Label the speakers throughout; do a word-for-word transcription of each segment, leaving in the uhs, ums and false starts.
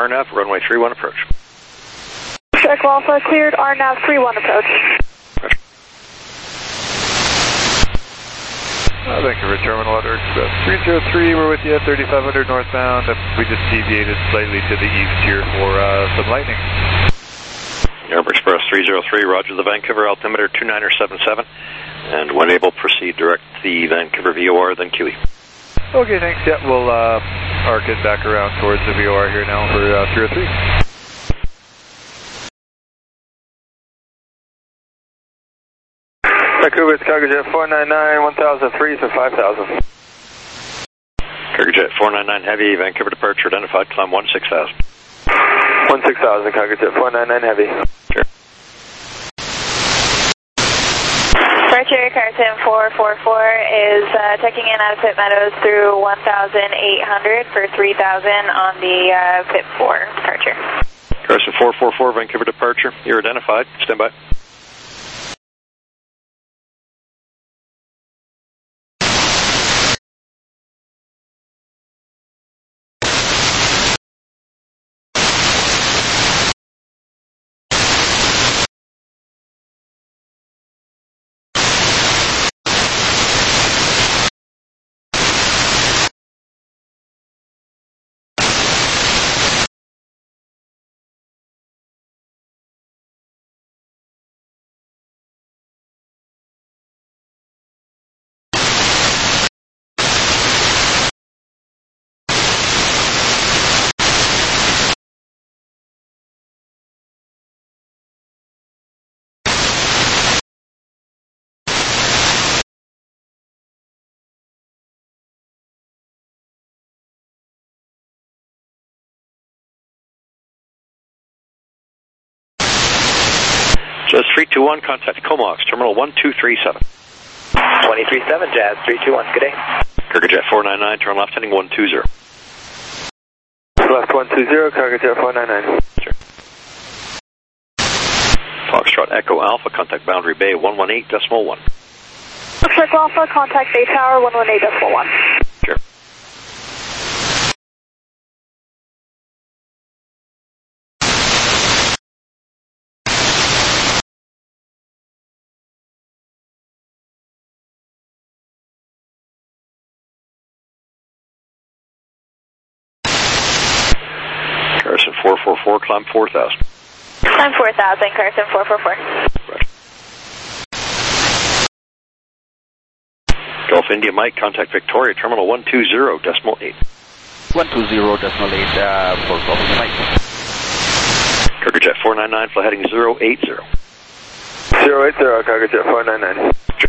Speaker 1: R N A V, runway three one approach.
Speaker 2: Echo Alpha cleared, R N A V three one approach.
Speaker 3: Uh, Vancouver Terminal, Water Express three zero three, we're with you at thirty-five hundred northbound. We just deviated slightly to the east here for uh, some lightning.
Speaker 1: Air Express three zero three, roger the Vancouver, altimeter two niner seven seven, and when able, proceed direct the Vancouver V O R, then Q E.
Speaker 3: Okay, thanks. Yeah, we'll uh, arc it back around towards the V O R here now for uh, three oh three.
Speaker 4: Vancouver, it's Cargojet four nine nine, one thousand three to five thousand.
Speaker 1: Cargojet four nine nine Heavy, Vancouver departure identified, climb one six thousand.
Speaker 4: one six thousand, Cargojet four nine nine Heavy.
Speaker 1: Sure.
Speaker 2: Departure Carson four four four is uh, checking in out of Pitt Meadows through one thousand eight hundred for three thousand on the uh, Pitt four departure.
Speaker 1: Carson four four four, Vancouver departure, you're identified, stand by. Jazz three two one, contact Comox, terminal one two three seven.
Speaker 5: twenty-three seven, Jazz three two one, good day.
Speaker 1: Cargojet four nine nine, turn left heading one two zero.
Speaker 4: Left one two zero, Cargojet four nine nine.
Speaker 1: Sure. Foxtrot Echo Alpha, contact Boundary Bay one one eight decimal one.
Speaker 2: Echo Alpha, contact Bay Tower one one eight decimal one.
Speaker 1: Sure. Carson four four four, climb four thousand.
Speaker 2: Climb four thousand, Carson four four four.
Speaker 1: Right. Gulf India Mike, contact Victoria, terminal one two zero decimal eight.
Speaker 5: one two zero decimal eight uh, for Gulf India Mike.
Speaker 1: Cargojet four nine nine, fly heading zero eight zero.
Speaker 4: zero eight zero, Cargojet four nine nine.
Speaker 1: Sure.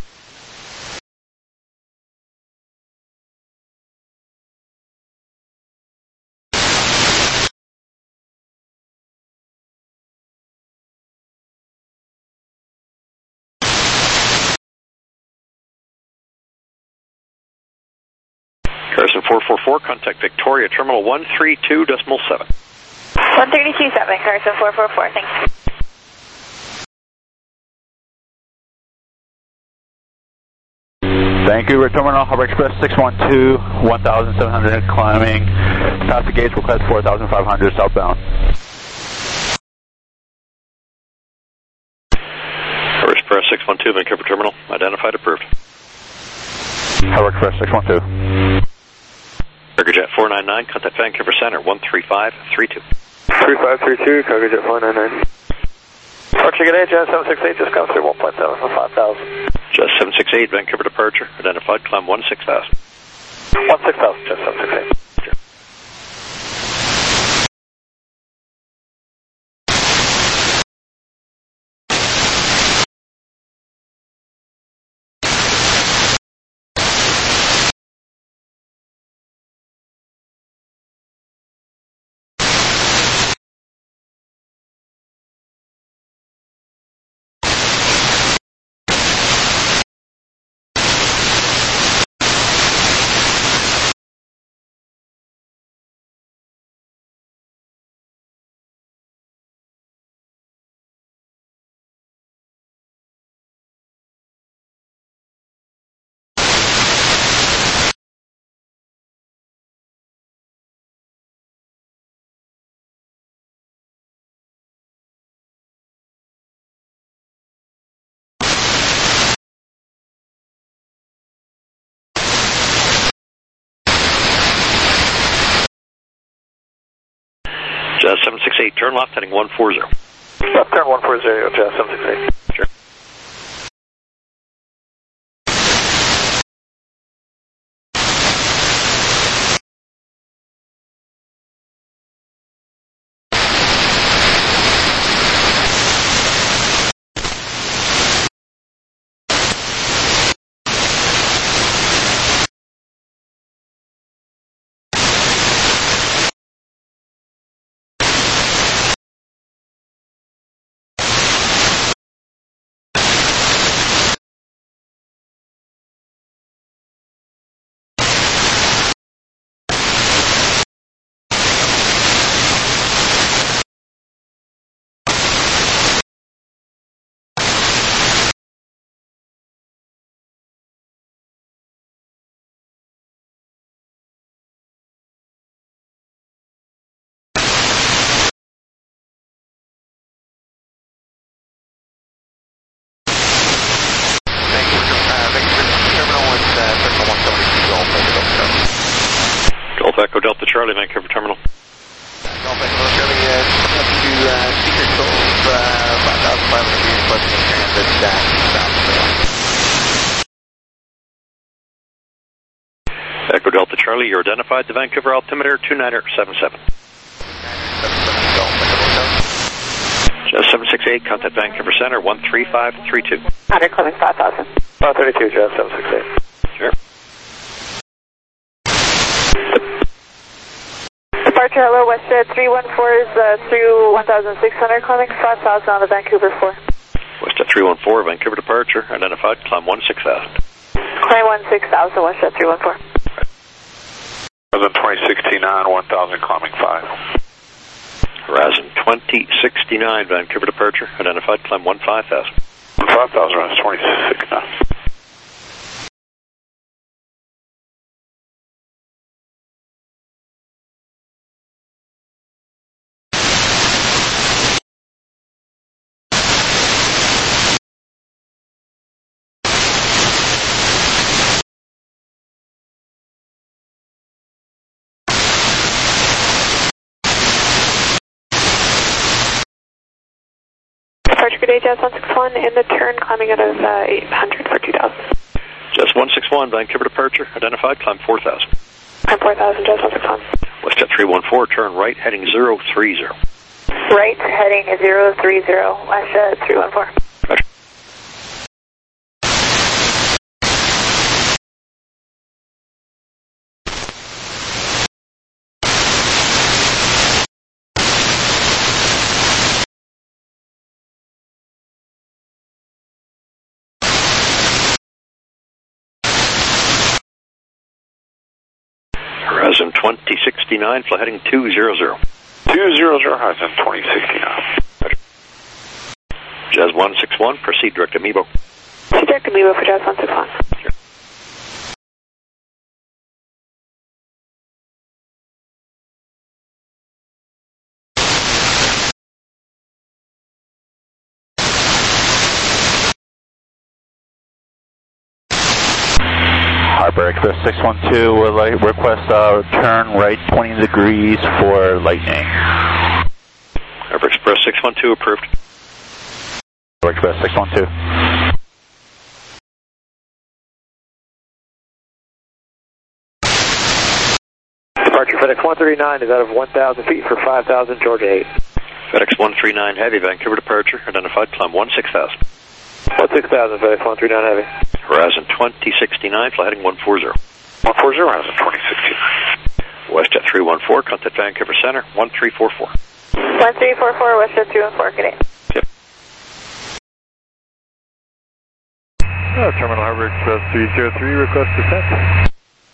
Speaker 1: Carson four four four, contact Victoria, terminal one three two decimal seven.
Speaker 2: one thirty-two seven, Carson four four four, thanks.
Speaker 5: Vancouver Terminal, Harbor Express six one two, one thousand seven hundred climbing. Past the gates, request four thousand five hundred southbound.
Speaker 1: Harbor Express six one two, Vancouver Terminal, identified, approved.
Speaker 5: Harbor Express six one two.
Speaker 1: Cargojet four nine nine, contact Vancouver Center, one three five three two.
Speaker 4: three five three two, Cargojet four nine nine. Departure, good day, Jazz seven six eight, just come through one point seven for five thousand.
Speaker 1: Jazz seven six eight, Vancouver departure, identified, climb one six thousand.
Speaker 4: one six thousand, Jazz seven six eight.
Speaker 1: Jazz seven six eight, turn left, heading one four zero.
Speaker 4: Left turn one four zero, Jazz seven six eight.
Speaker 1: Sure. Golf Echo Delta Charlie, Vancouver Terminal.
Speaker 6: Golf Echo Delta Charlie, uh, up to uh, Secret Cove, uh, five thousand five hundred meters west of transit, dash south.
Speaker 1: Echo Delta Charlie, you're identified. The Vancouver altimeter two nine seven seven. Jazz seven six eight, contact Vancouver Center one three five three two.
Speaker 2: Hunter Clemens five thousand.
Speaker 4: five thirty-two, Jazz seven six eight.
Speaker 1: Sure.
Speaker 2: Departure, hello, WestJet three one four is uh, through one thousand six hundred, climbing five thousand on the Vancouver four.
Speaker 1: WestJet three one four, Vancouver departure, identified, climb one six thousand.
Speaker 2: Climb one six thousand, WestJet three one four.
Speaker 6: Horizon twenty sixty-nine, one thousand, climbing five.
Speaker 1: Horizon twenty sixty-nine, Vancouver departure, identified, climb one five thousand.
Speaker 6: five thousand, Horizon twenty sixty-nine.
Speaker 2: Departure, good day, Jazz one six one, in the turn, climbing out of uh, eight hundred for two thousand.
Speaker 1: Jazz one six one, Vancouver departure, identified, climb four thousand.
Speaker 2: Climb four thousand, Jazz one six one.
Speaker 1: WestJet three one four, turn right, heading zero three zero.
Speaker 2: Right, heading zero three zero, WestJet three one four.
Speaker 1: Roger. Horizon twenty sixty-nine, fly heading two zero zero.
Speaker 6: two zero zero, Horizon twenty sixty-nine.
Speaker 1: Jazz one six one, proceed direct to Amiibo.
Speaker 2: Proceed direct to Amiibo for Jazz one six one.
Speaker 1: Sure.
Speaker 5: Harbor Express six one two would like request uh, turn right twenty degrees for lightning.
Speaker 1: Harbor Express six one two approved.
Speaker 5: Harbor Express six one two.
Speaker 4: Departure FedEx one thirty-nine is out of one thousand feet for five thousand, Georgia eight.
Speaker 1: FedEx one three nine Heavy, Vancouver departure, identified, climb one six thousand.
Speaker 4: one six thousand, FedEx one three nine Heavy.
Speaker 1: Horizon twenty sixty-nine, fly heading one four zero.
Speaker 6: one four zero, Horizon twenty sixty-nine.
Speaker 1: WestJet three one four, contact Vancouver Center one three four four.
Speaker 2: one three four four, WestJet three one four, good day.
Speaker 1: Yep.
Speaker 3: Uh, Terminal Harbor Express three zero three, request descent.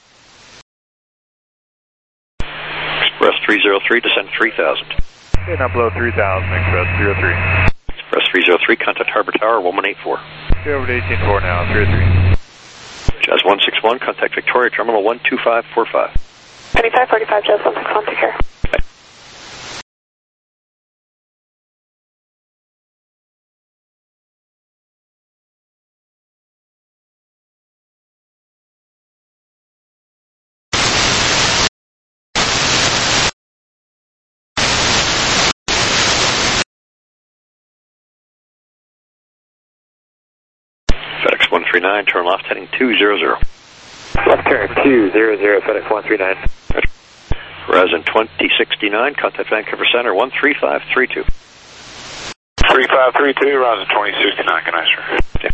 Speaker 1: Express three zero three, descend three thousand.
Speaker 3: Okay, now below three thousand, Express three oh three.
Speaker 1: Express three zero three, contact Harbor Tower one one eight four.
Speaker 3: Okay, over to eighteen four now, three oh three.
Speaker 1: Jazz one six one, contact Victoria Terminal one two five four five.
Speaker 2: twenty-five forty-five, Jazz one six one, take care.
Speaker 1: Okay. three nine, turn left heading two zero zero.
Speaker 4: Left turn two zero zero, FedEx one three nine.
Speaker 1: Horizon twenty sixty-nine, contact Vancouver Center one three five three two.
Speaker 7: three five three two, Horizon twenty sixty-nine, good night, sir.
Speaker 1: Okay.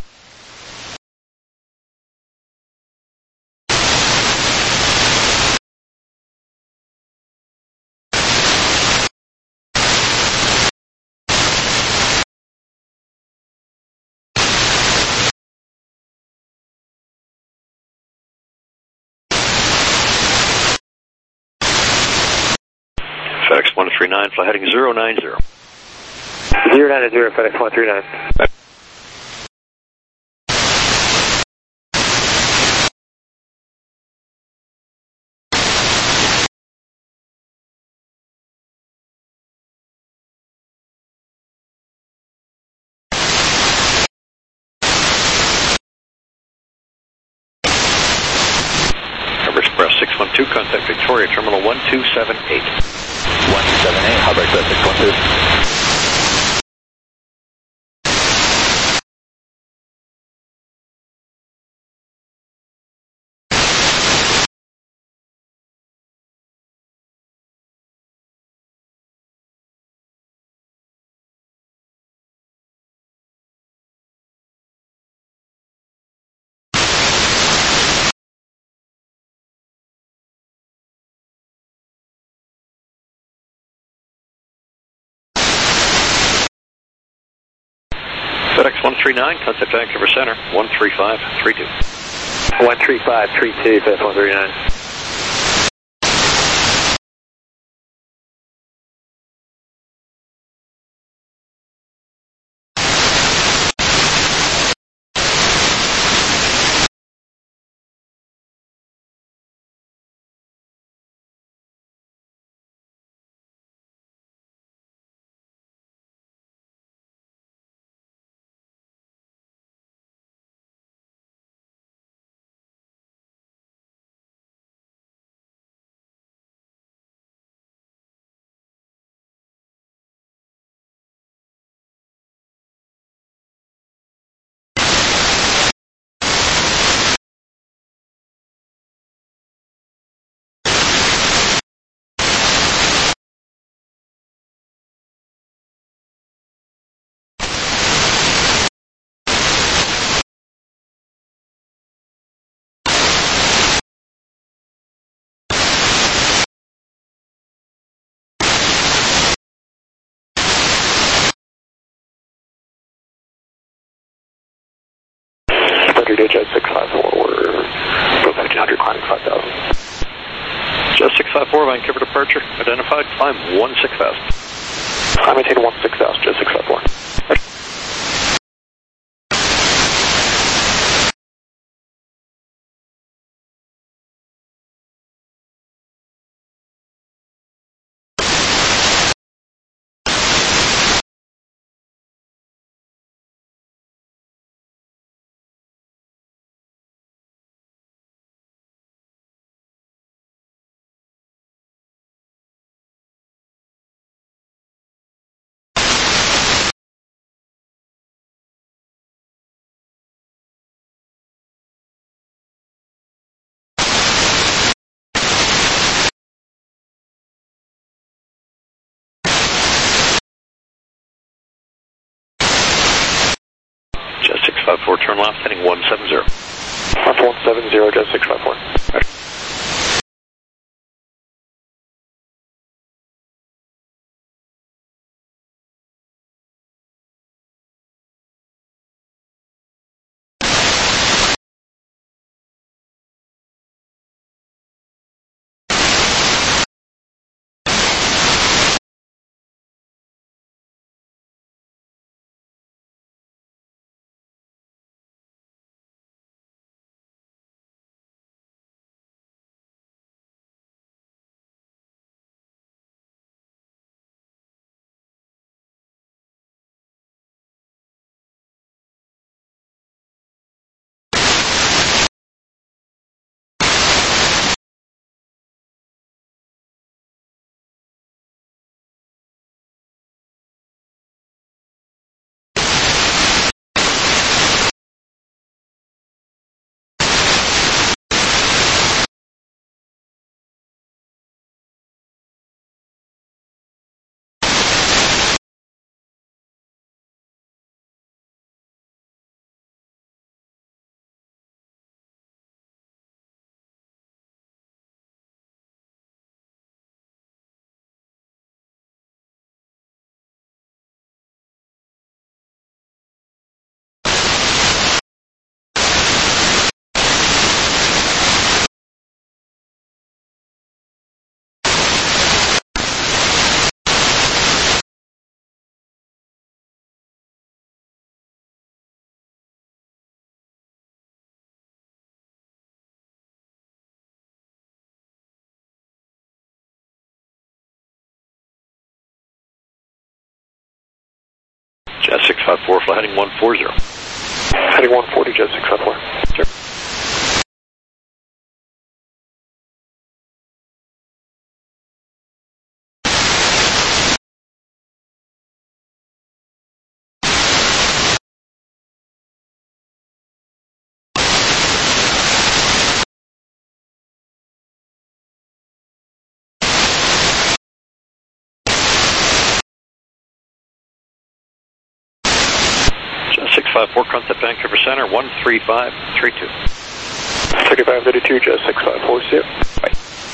Speaker 1: FedEx one three nine, fly heading zero nine zero.
Speaker 4: zero nine zero, FedEx one three nine.
Speaker 1: Harbour Express six one two, contact Victoria Terminal one two seven eight.
Speaker 5: one two seven eight, Harbour Express six one two.
Speaker 1: FedEx one three nine, contact Vancouver Center one three five three two.
Speaker 4: one three five three two, FedEx one three nine. Jet six five four, we're fifteen hundred, climbing five thousand.
Speaker 1: Jet six five four, Vancouver departure, identified, climb one six thousand.
Speaker 4: I maintain one six thousand, Jet six five four.
Speaker 1: Jet six five four, turn left heading one seven zero.
Speaker 4: one seven zero, Jet six five four.
Speaker 1: Jet six five four, fly heading one forty.
Speaker 4: Heading one forty, Jet six five four.
Speaker 1: Sure. six five four, contact Vancouver Center, one three five three two.
Speaker 4: thirty-five thirty-two, Jet six five four, see you.
Speaker 1: Bye.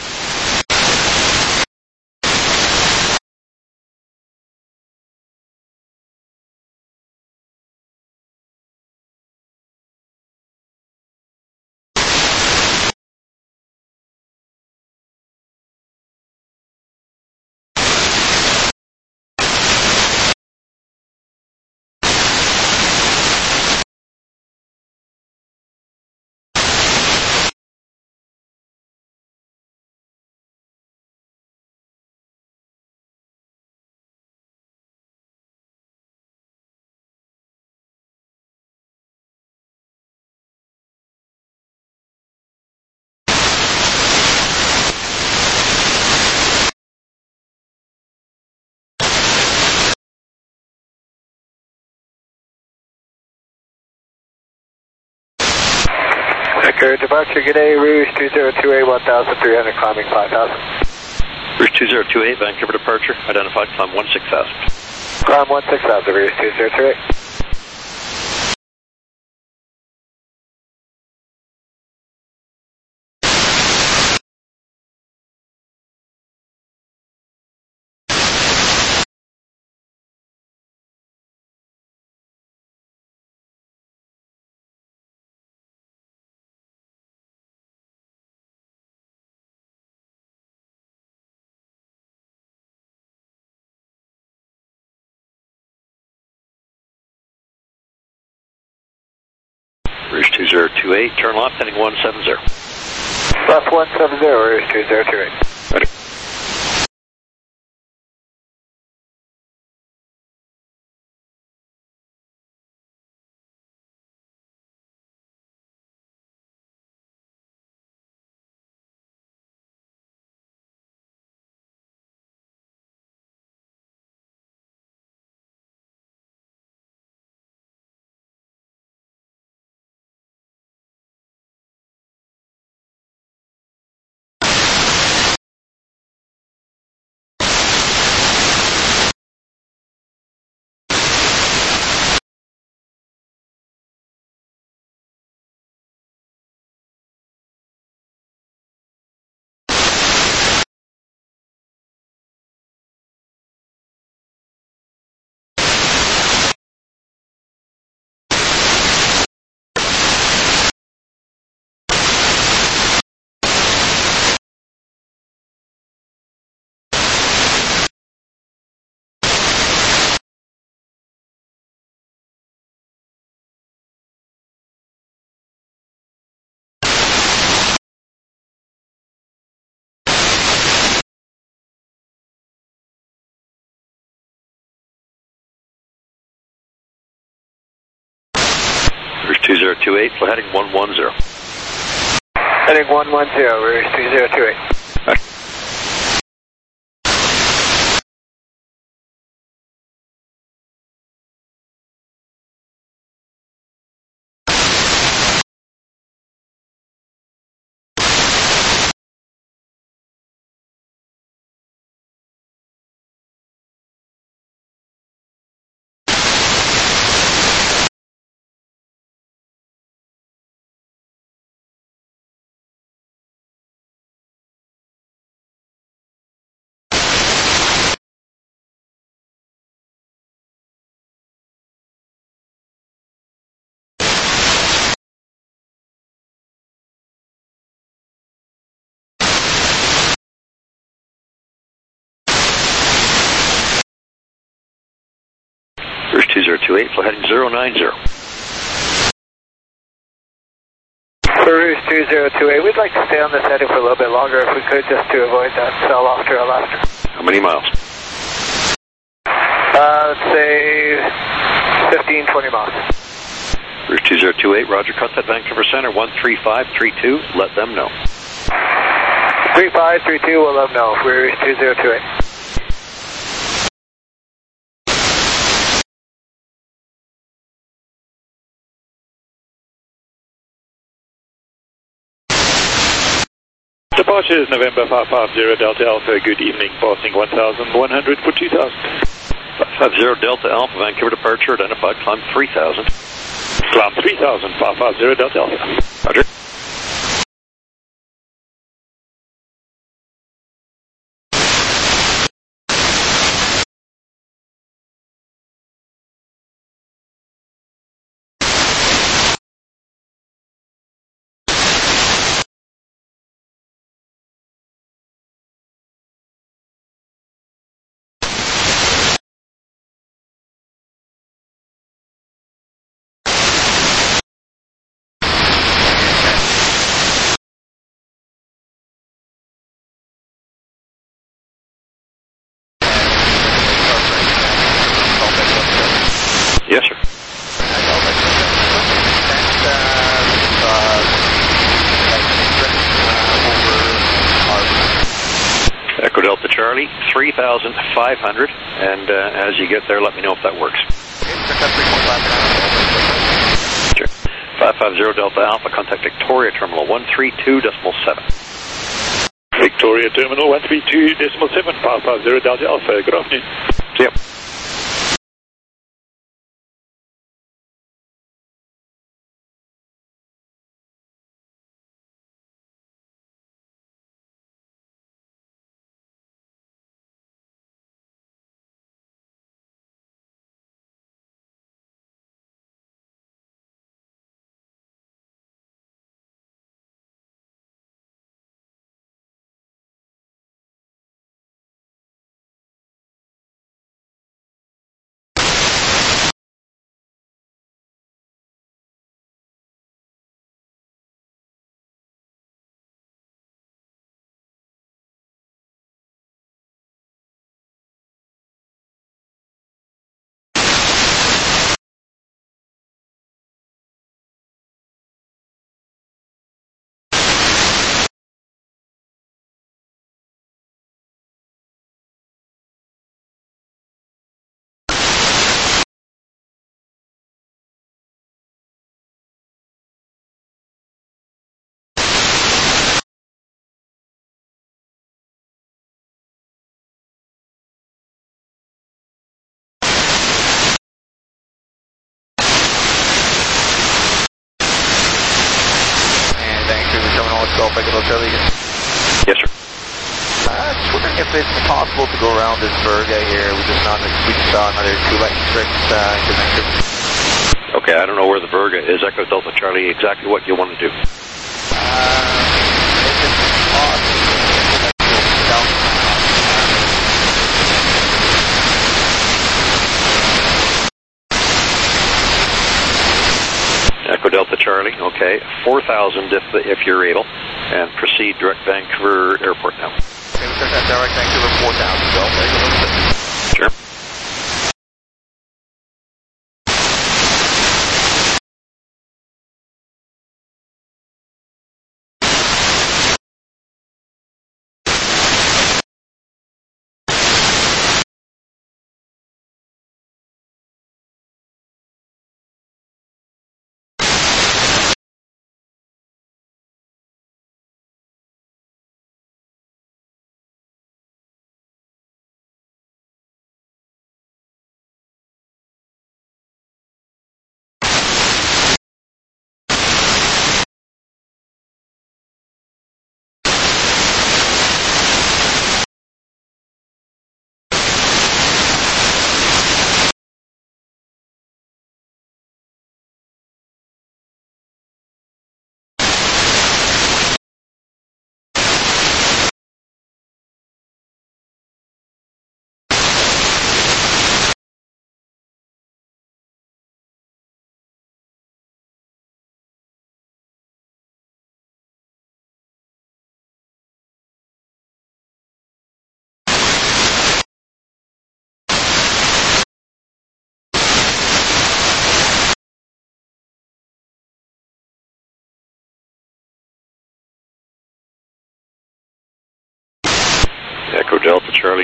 Speaker 4: Vancouver departure, good day, Rouge two zero two eight, one thousand three hundred, climbing five thousand.
Speaker 1: Rouge two zero two eight, Vancouver departure, identified, climb one six thousand.
Speaker 4: Climb one six thousand, Rouge two zero two eight.
Speaker 1: Rouge two zero two eight, turn left, heading one seven zero.
Speaker 4: Left one seven zero, Rouge two zero two eight.
Speaker 1: Ready. Rouge two zero two eight, fly heading one one zero.
Speaker 4: Heading one one zero, Rouge two zero two eight.
Speaker 1: Right. Rouge two zero two eight, fly heading zero nine zero.
Speaker 4: For Rouge two zero two eight, we'd like to stay on this heading for a little bit longer if we could, just to avoid that sell-off to our left.
Speaker 1: How many miles?
Speaker 4: Uh, let's say fifteen, twenty miles.
Speaker 1: Route two zero two eight, roger, contact Vancouver Center, one three five three two, let them know.
Speaker 4: three five three two, we'll let them know. We're two zero two eight.
Speaker 8: Departure is November five five zero Delta Alpha, good evening, passing one thousand one hundred for two thousand.
Speaker 1: five five zero Delta Alpha, Vancouver departure, identified, climb three thousand.
Speaker 8: Climb three thousand, five five zero Delta Alpha.
Speaker 1: Roger. Yes, sir. Echo Delta Charlie, three thousand five hundred, and uh, as you get there, let me know if that works. Sure. five five zero Delta Alpha, contact Victoria Terminal one three two decimal seven.
Speaker 8: Victoria Terminal one three two decimal seven, five five zero Delta Alpha, good afternoon.
Speaker 1: See ya. Yes, sir.
Speaker 6: Uh, just wondering if it's possible to go around this Virga here. We just, not, we just saw another two lightning strikes uh, into Vancouver.
Speaker 1: Okay, I don't know where the Virga is. Echo Delta Charlie, exactly what you want to do.
Speaker 6: Uh, if it's possible,
Speaker 1: Echo Delta Charlie, okay, four thousand if, if you're able, and proceed direct Vancouver Airport now.
Speaker 6: Okay, we took that direct Vancouver four thousand, so
Speaker 1: Sure.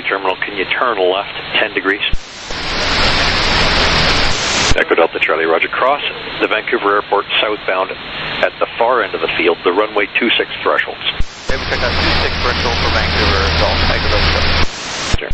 Speaker 1: Terminal, can you turn left ten degrees? Echo Delta Charlie, Roger. Cross the Vancouver Airport southbound at the far end of the field, the runway two six thresholds.
Speaker 6: Okay, we check out two six threshold for Vancouver, Golf, Echo Delta Charlie.
Speaker 1: Sure.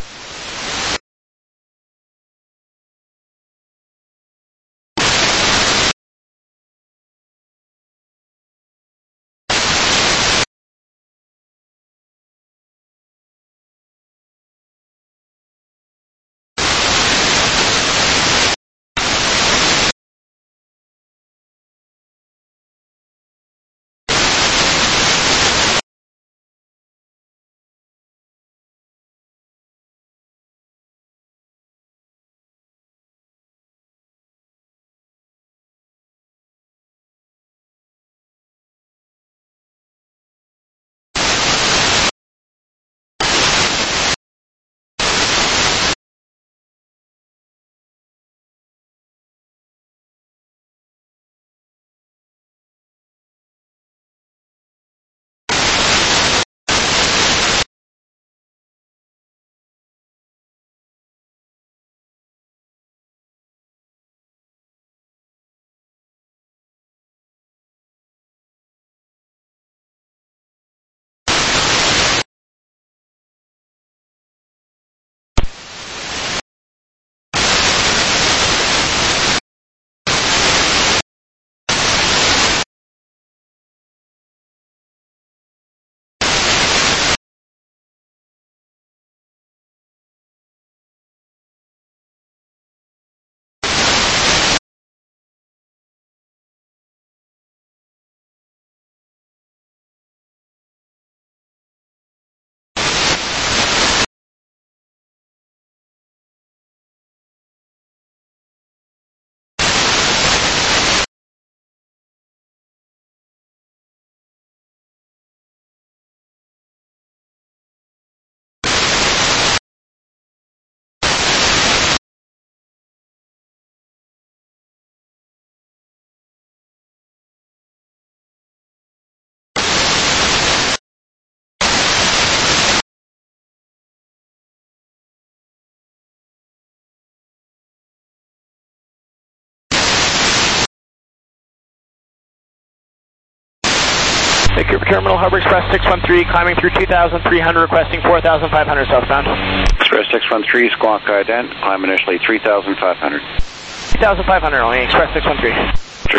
Speaker 9: Vancouver Terminal, Harbor Express six one three, climbing through two thousand three hundred, requesting four thousand five hundred southbound.
Speaker 10: Express six one three, squawk ident, climb initially three thousand five hundred.
Speaker 9: three thousand five hundred only, Express six one three.
Speaker 10: Sure.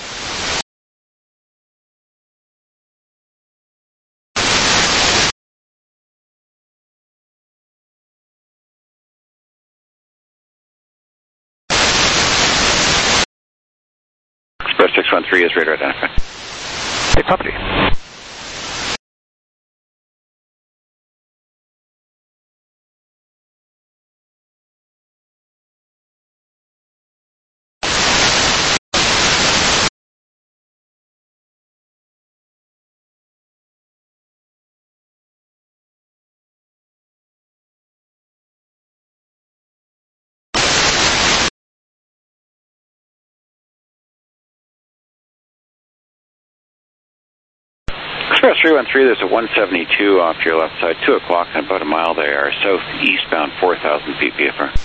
Speaker 10: Express six one three is radar identified.
Speaker 9: six one three.
Speaker 10: Express three one three, there's a one seventy-two off your left side, two o'clock and about a mile they are, southeastbound four thousand feet V F R.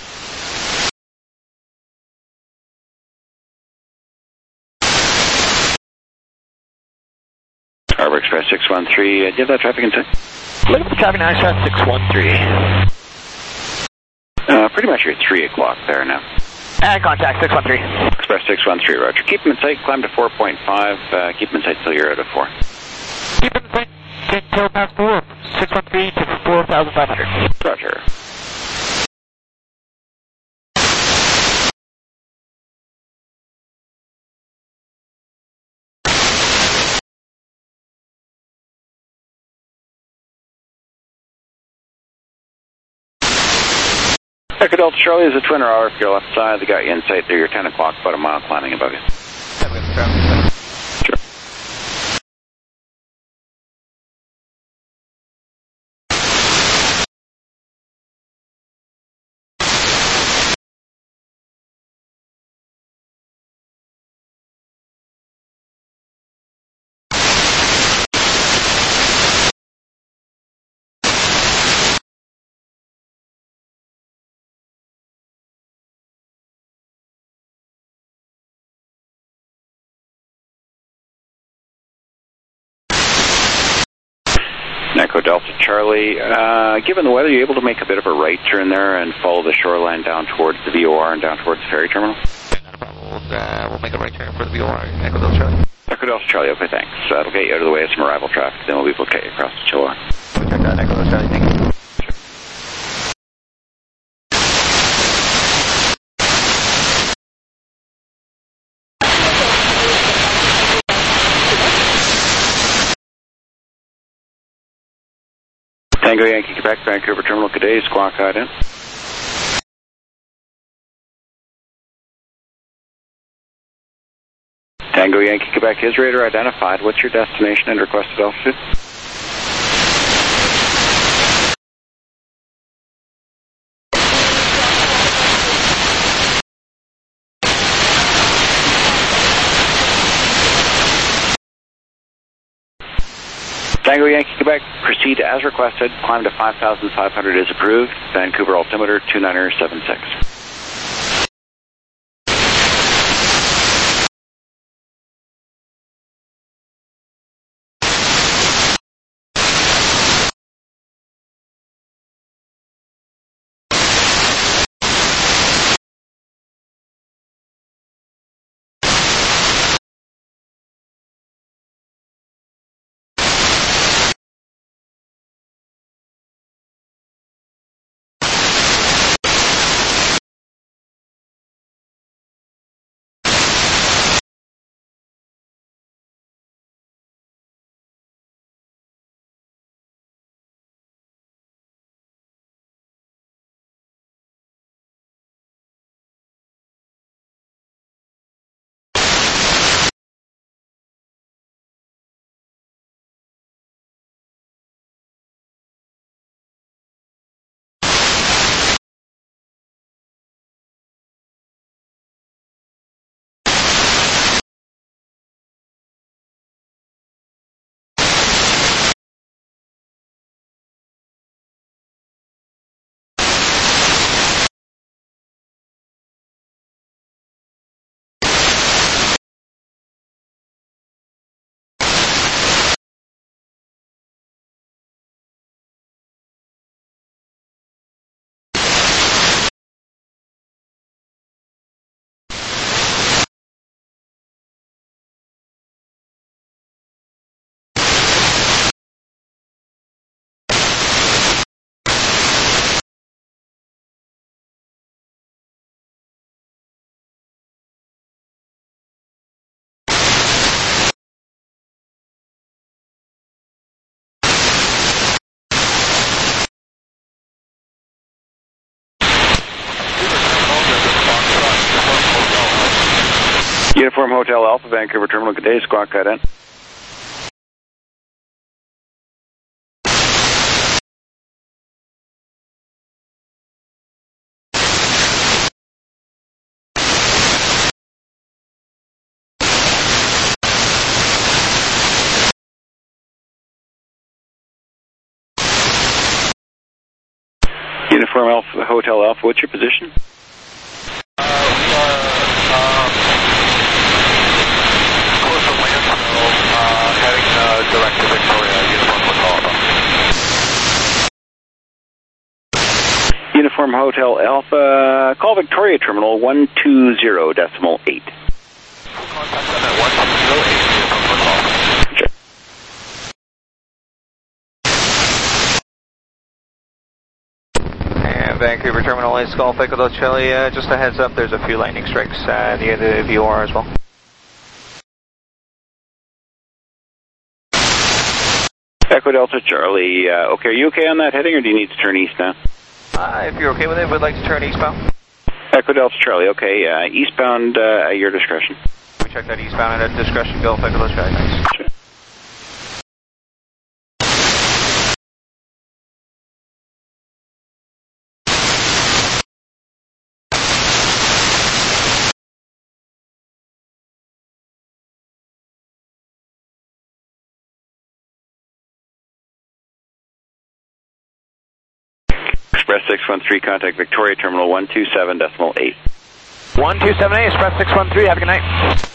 Speaker 10: Harbor Express six one three, uh, do you have that traffic in sight?
Speaker 9: Look at the traffic now, Express six one three.
Speaker 10: Uh, pretty much you're three o'clock there now.
Speaker 9: And contact six one three.
Speaker 10: Express six one three, roger. Keep them in sight, climb to four point five, uh, keep them in sight till you're out of four.
Speaker 9: Keep them in sight until past four, six one three to four thousand five hundred.
Speaker 10: Roger. Echo Delta Charlie is a twin hour off your left side. They got you in sight there. You're ten o'clock, about a mile climbing above you. Echo Delta Charlie, uh, given the weather, are you able to make a bit of a right turn there and follow the shoreline down towards the V O R and down towards the ferry terminal?
Speaker 6: Yeah, not a problem. We'll, uh, we'll make a right turn for the V O R. Echo Delta Charlie.
Speaker 10: Echo Delta Charlie, okay, thanks. That'll get you out of the way of some arrival traffic, then we'll be able to get you across the Chilliwack.
Speaker 6: Check that, Echo Delta Charlie, thank you.
Speaker 10: Tango Yankee Quebec, Vancouver Terminal, good day, Squawk Hide in. Tango Yankee Quebec is radar identified. What's your destination and requested altitude? Tango Yankee Quebec, proceed as requested. Climb to five thousand five hundred is approved. Vancouver altimeter two nine seven six. Uniform Hotel Alpha, Vancouver Terminal, good day, Squawk Hide in. Uniform Alpha, Hotel Alpha, what's your position?
Speaker 3: Uh, we are, um, close to Lansville, uh, heading, uh, direct to Victoria, Uniform Hotel Alpha.
Speaker 10: Uniform Hotel Alpha, call Victoria Terminal one two zero decimal eight.
Speaker 3: Contact them at one two zero eight, Uniform Hotel Alpha. Vancouver Terminal is Golf Echo Delta Charlie. Uh, just a heads up, there's a few lightning strikes uh, near the V O R as well.
Speaker 10: Echo Delta Charlie, uh, okay, are you okay on that heading or do you need to turn east now?
Speaker 9: Uh, if you're okay with it, we'd like to turn eastbound.
Speaker 10: Echo Delta Charlie, okay, uh, eastbound uh, at your discretion.
Speaker 9: We check that eastbound at discretion, Golf Echo Delta Charlie, thanks.
Speaker 10: Sure. Express six one three, contact Victoria Terminal one two seven decimal eight.
Speaker 9: one two seven eight, Express six one three, have a good night.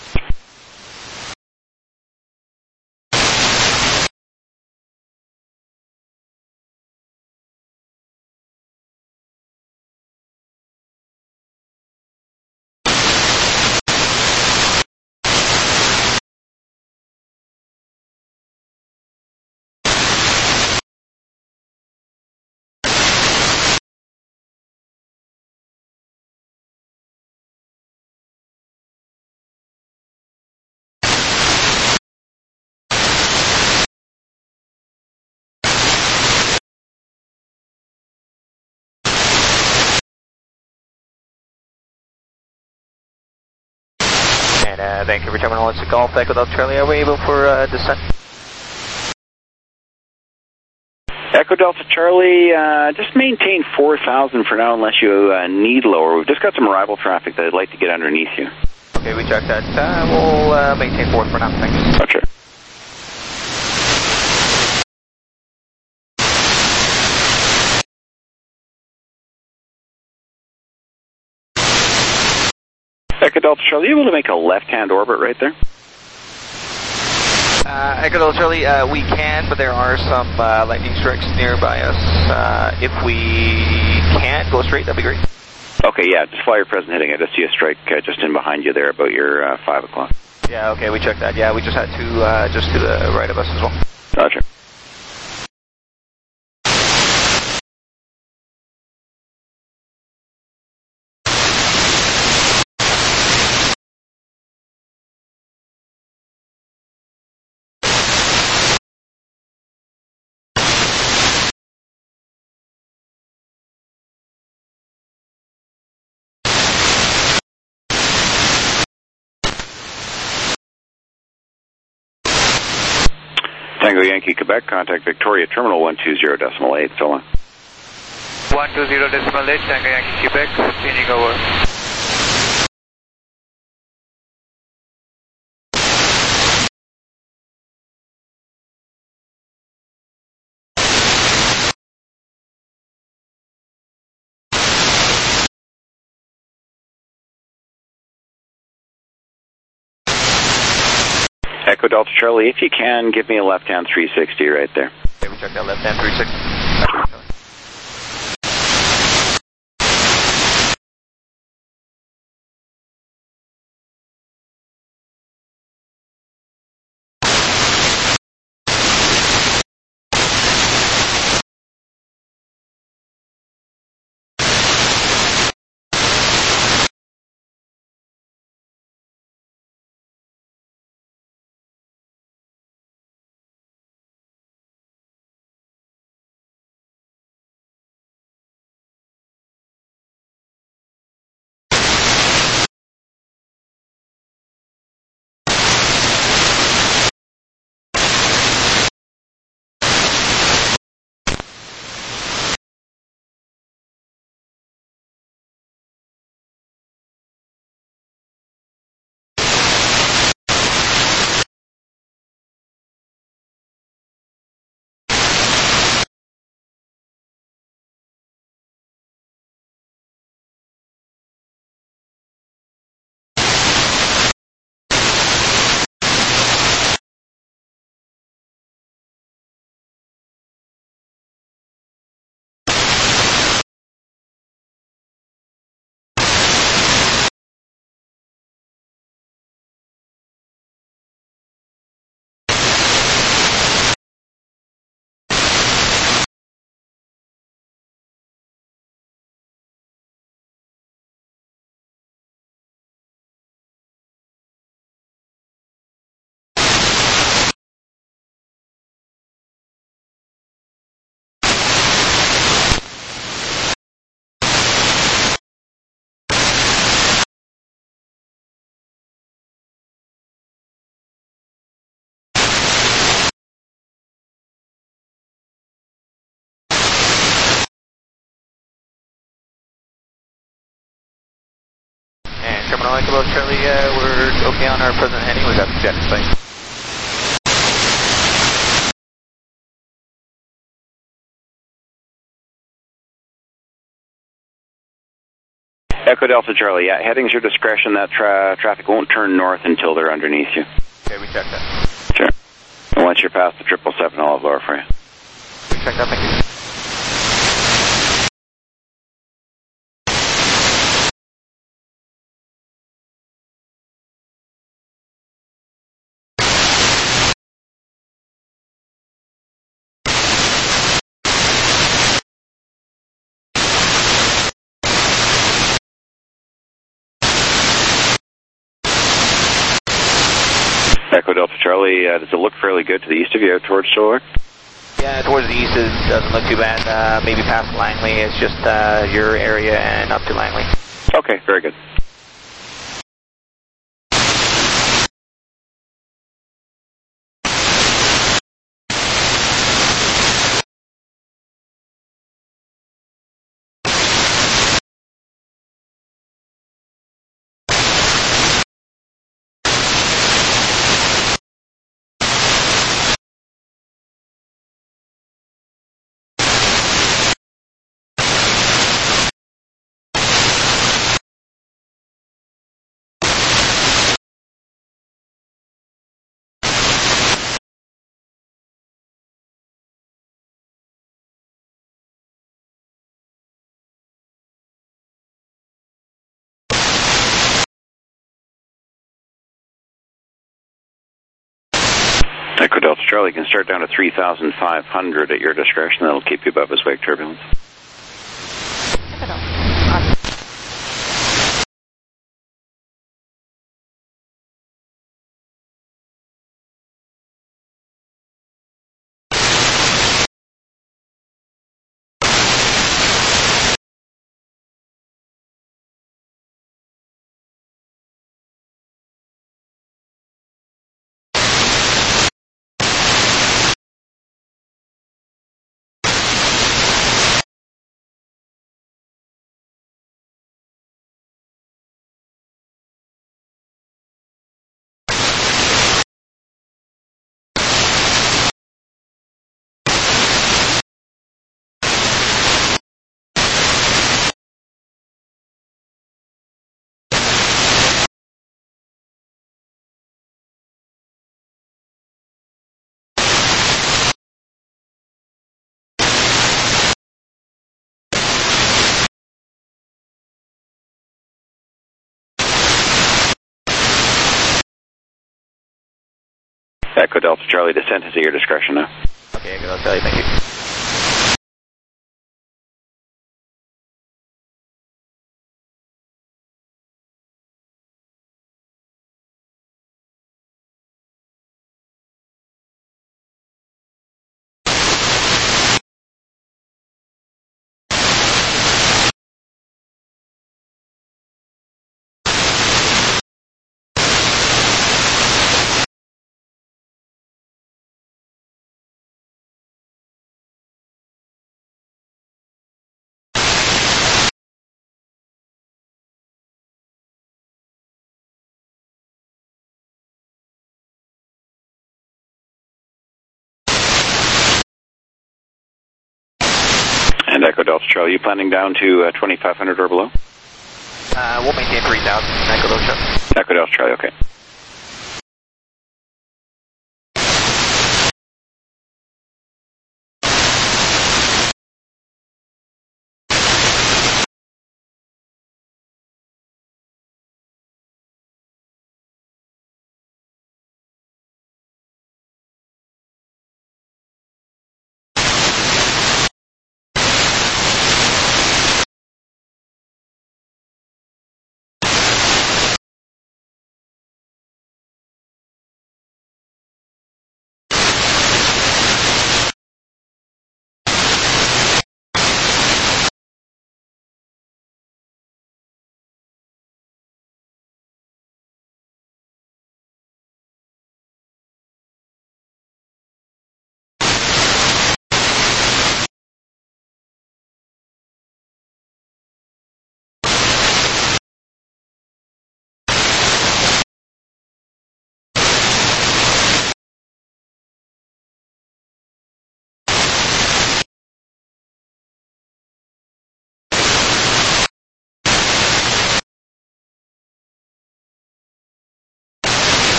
Speaker 9: And uh, Vancouver Terminal, it's a Golf Echo Delta Charlie. Are we able for uh, descent?
Speaker 10: Echo Delta Charlie, uh, just maintain four thousand for now unless you uh, need lower. We've just got some arrival traffic that I'd like to get underneath you.
Speaker 9: Okay, we checked that. Uh, we'll uh, maintain four for now. Thanks.
Speaker 10: Oh, sure. Echo Delta Charlie, are you able to make a left-hand orbit right there?
Speaker 9: Uh, Echo Delta Charlie, uh, we can, but there are some uh, lightning strikes nearby us. Uh, if we can't go straight, that'd be great.
Speaker 10: Okay, yeah, just fly your present heading. I just see a strike uh, just in behind you there about your uh, five o'clock.
Speaker 9: Yeah, okay, we checked that. Yeah, we just had two uh, just to the right of us as well.
Speaker 10: Roger. Tango Yankee, Quebec, contact Victoria Terminal one two zero decimal eight, so on.
Speaker 3: one two zero decimal eight, Tango Yankee, Quebec, changing over.
Speaker 10: Echo Delta Charlie, if you can, give me a left-hand three sixty right there.
Speaker 9: Okay, we checked that left-hand three sixty. Terminal Echo Delta Charlie, uh, we're okay on our present heading. We got the jet in sight.
Speaker 10: Echo Delta Charlie, yeah, heading's your discretion. That tra traffic won't turn north until they're underneath you.
Speaker 9: Okay, we checked that.
Speaker 10: Sure. And once you're past the triple seven, I'll have lower for you.
Speaker 9: We checked that, thank you.
Speaker 10: Echo Delta Charlie, uh, does it look fairly good to the east of you out towards Solar?
Speaker 9: Yeah, towards the east it doesn't look too bad. Uh, maybe past Langley. It's just uh, your area and up to Langley.
Speaker 10: Okay, very good. Echo Delta Charlie can start down to three thousand five hundred at your discretion. That'll keep you above his wake turbulence.
Speaker 2: Echo Delta. Awesome.
Speaker 10: Echo Delta Charlie, descent is at your discretion now.
Speaker 9: Okay, Echo Delta Charlie, thank you.
Speaker 10: And Echo Delta Charlie, you planning down to uh, twenty-five hundred or below?
Speaker 9: Uh, we'll maintain three thousand, Echo Delta Charlie.
Speaker 10: Echo Delta Charlie, okay.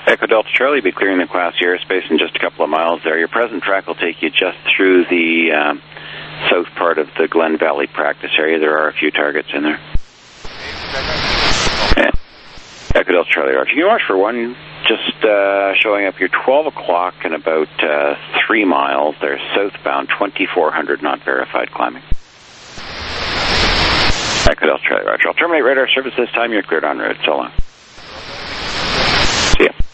Speaker 10: Echo Delta Charlie, be clearing the Class C airspace in just a couple of miles there. Your present track will take you just through the um, south part of the Glen Valley practice area. There are a few targets in there. Yeah. Echo Delta Charlie, Roger. You can watch for one, just uh, showing up here, twelve o'clock and about uh, three miles. They're southbound, twenty-four hundred, not verified climbing. Echo Delta Charlie, Roger. I'll terminate radar service this time. You're cleared en route. So long. See ya.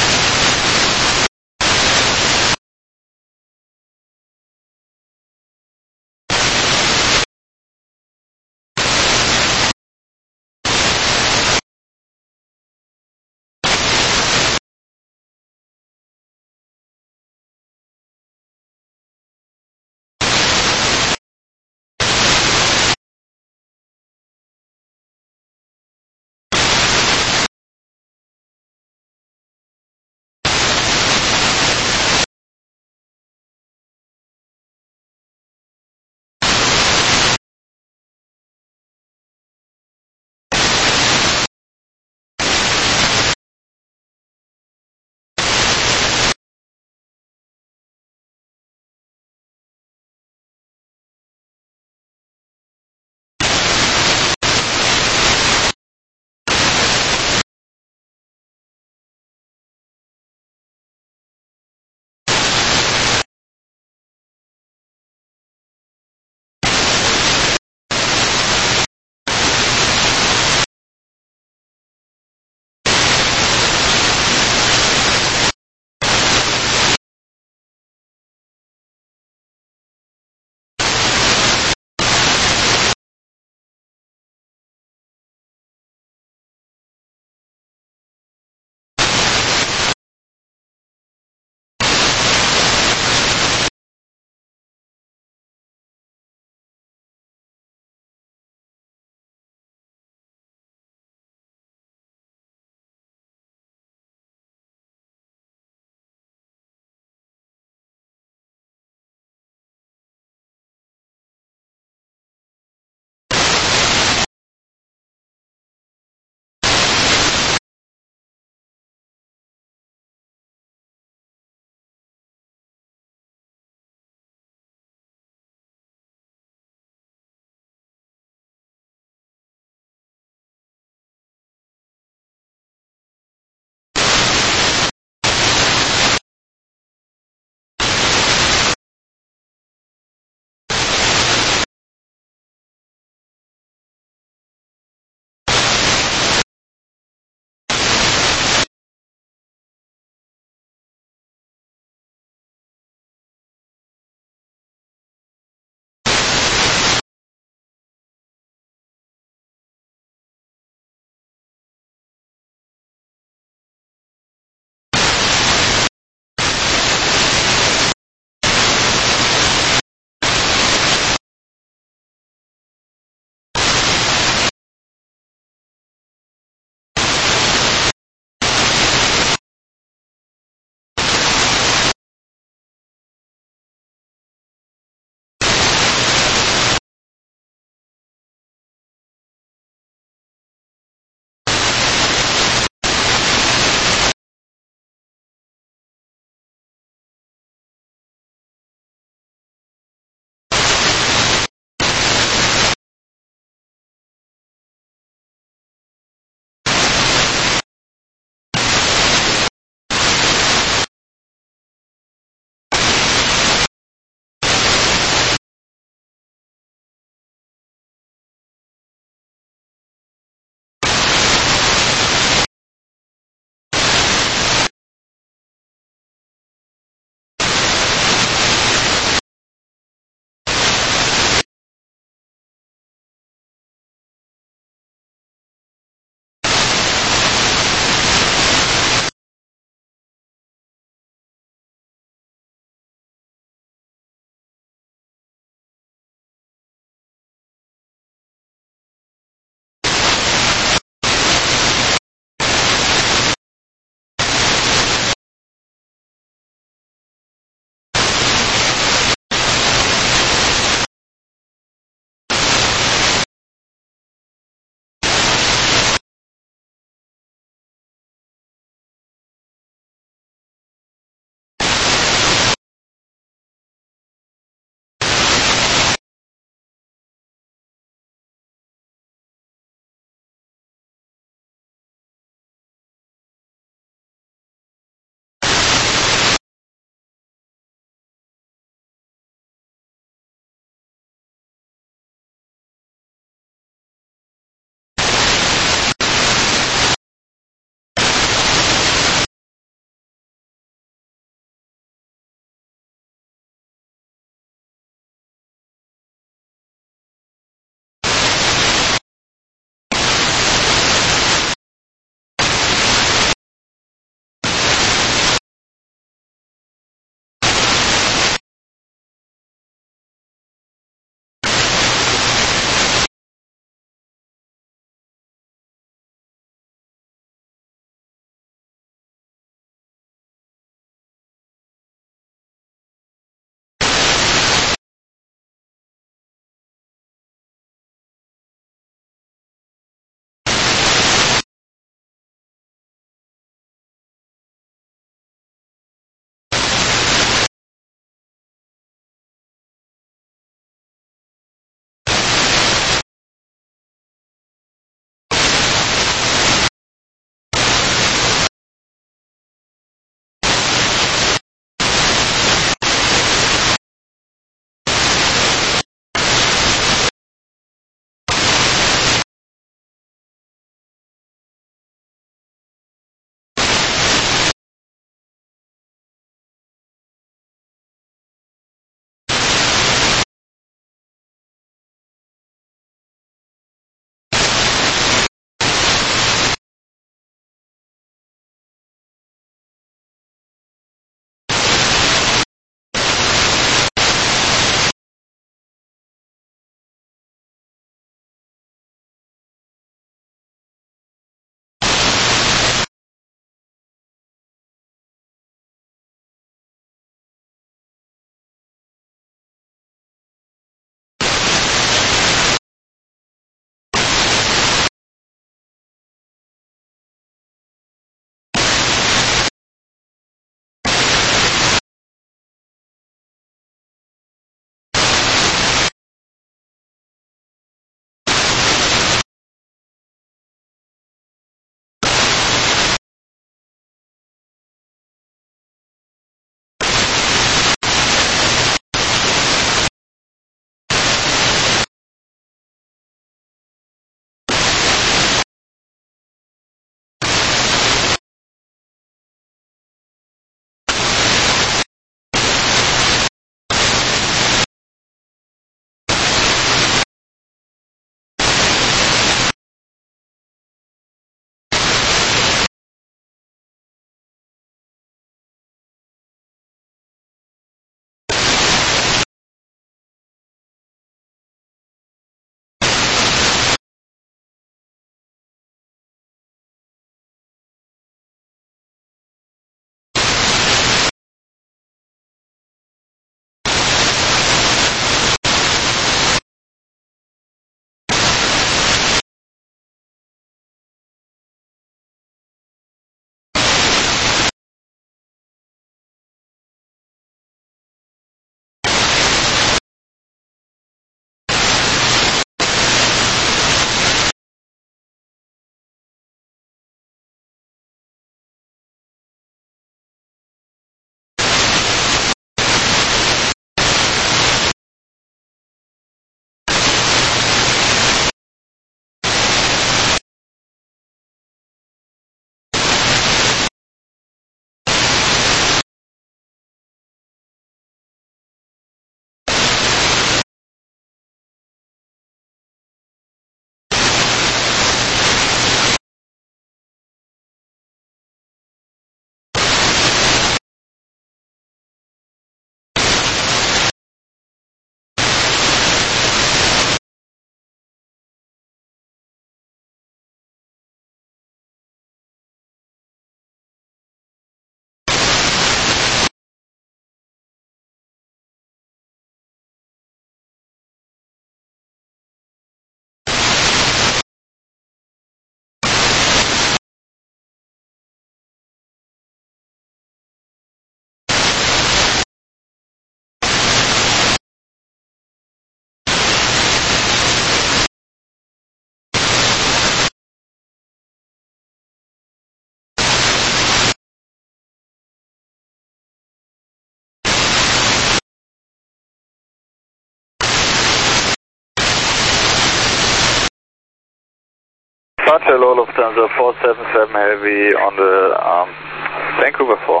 Speaker 4: Roger, low Lufthansa four seven seven heavy on the um, Vancouver four.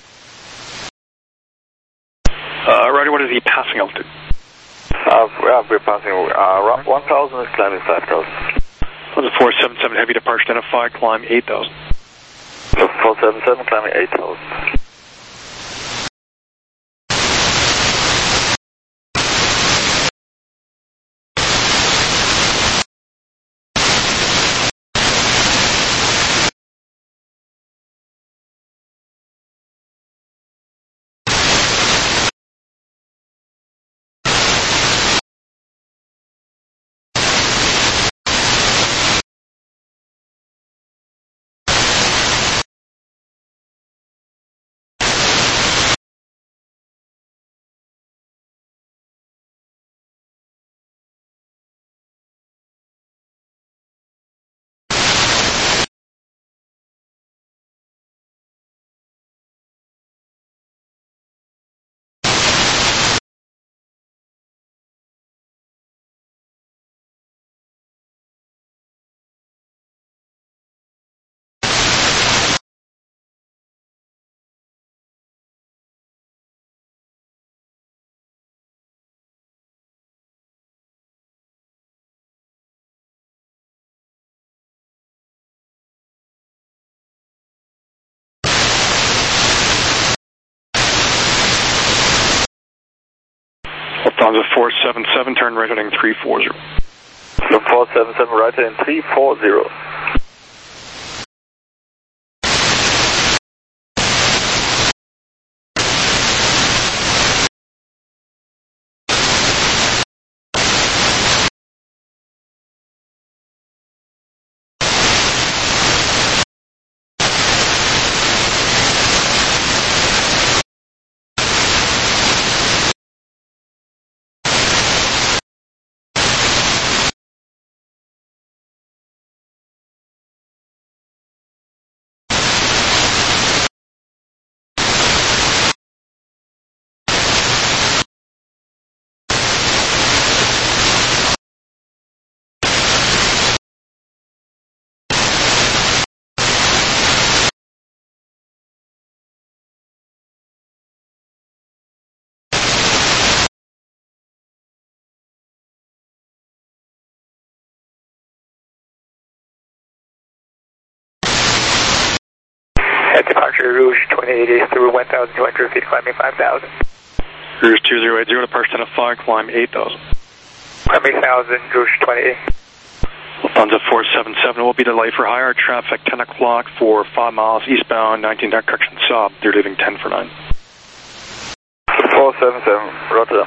Speaker 1: Uh, Roger, what is the passing altitude?
Speaker 4: Uh, yeah, we're passing uh, one thousand and climbing five thousand.
Speaker 1: On the four seven seven heavy departure identified, climb eight thousand.
Speaker 4: So four seven seven climbing eight thousand.
Speaker 1: Lufthansa four seven seven, turn right heading three four zero.
Speaker 4: So four seven seven, right heading three four zero.
Speaker 6: At departure, Rouge twenty-eight is through one thousand two hundred feet, climbing five thousand.
Speaker 1: Rouge two zero eight zero, departure identified, climb eight thousand.
Speaker 6: Climbing one thousand, Rouge twenty-eight.
Speaker 1: Lufthansa four seven seven will be delayed for higher traffic, ten o'clock for five miles eastbound, nineteen correction sub. They're leaving ten for nine.
Speaker 4: four seven seven, roger.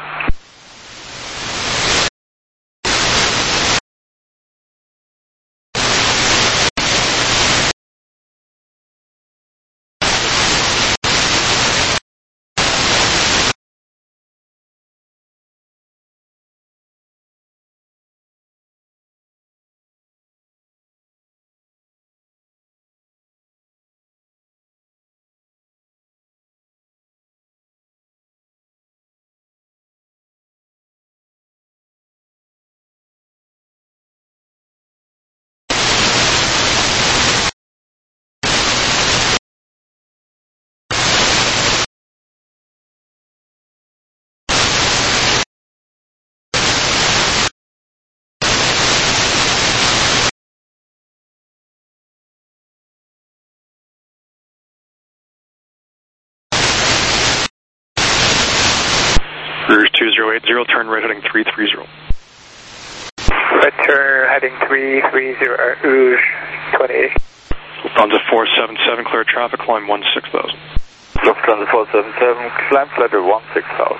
Speaker 1: Rouge two zero eight zero, turn right heading three three zero.
Speaker 6: Right turn heading three three zero, Rouge twenty-eight.
Speaker 1: Lufthansa four seven seven, clear traffic, climb one six thousand.
Speaker 4: Lufthansa four seven seven, climb flight one six thousand.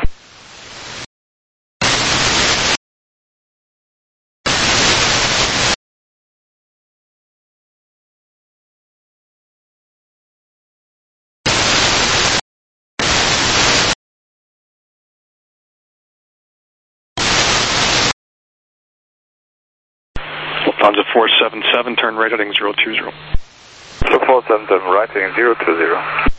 Speaker 1: Lufthansa four seven seven, turn right heading zero two zero.
Speaker 4: So four seven seven, right heading zero two zero.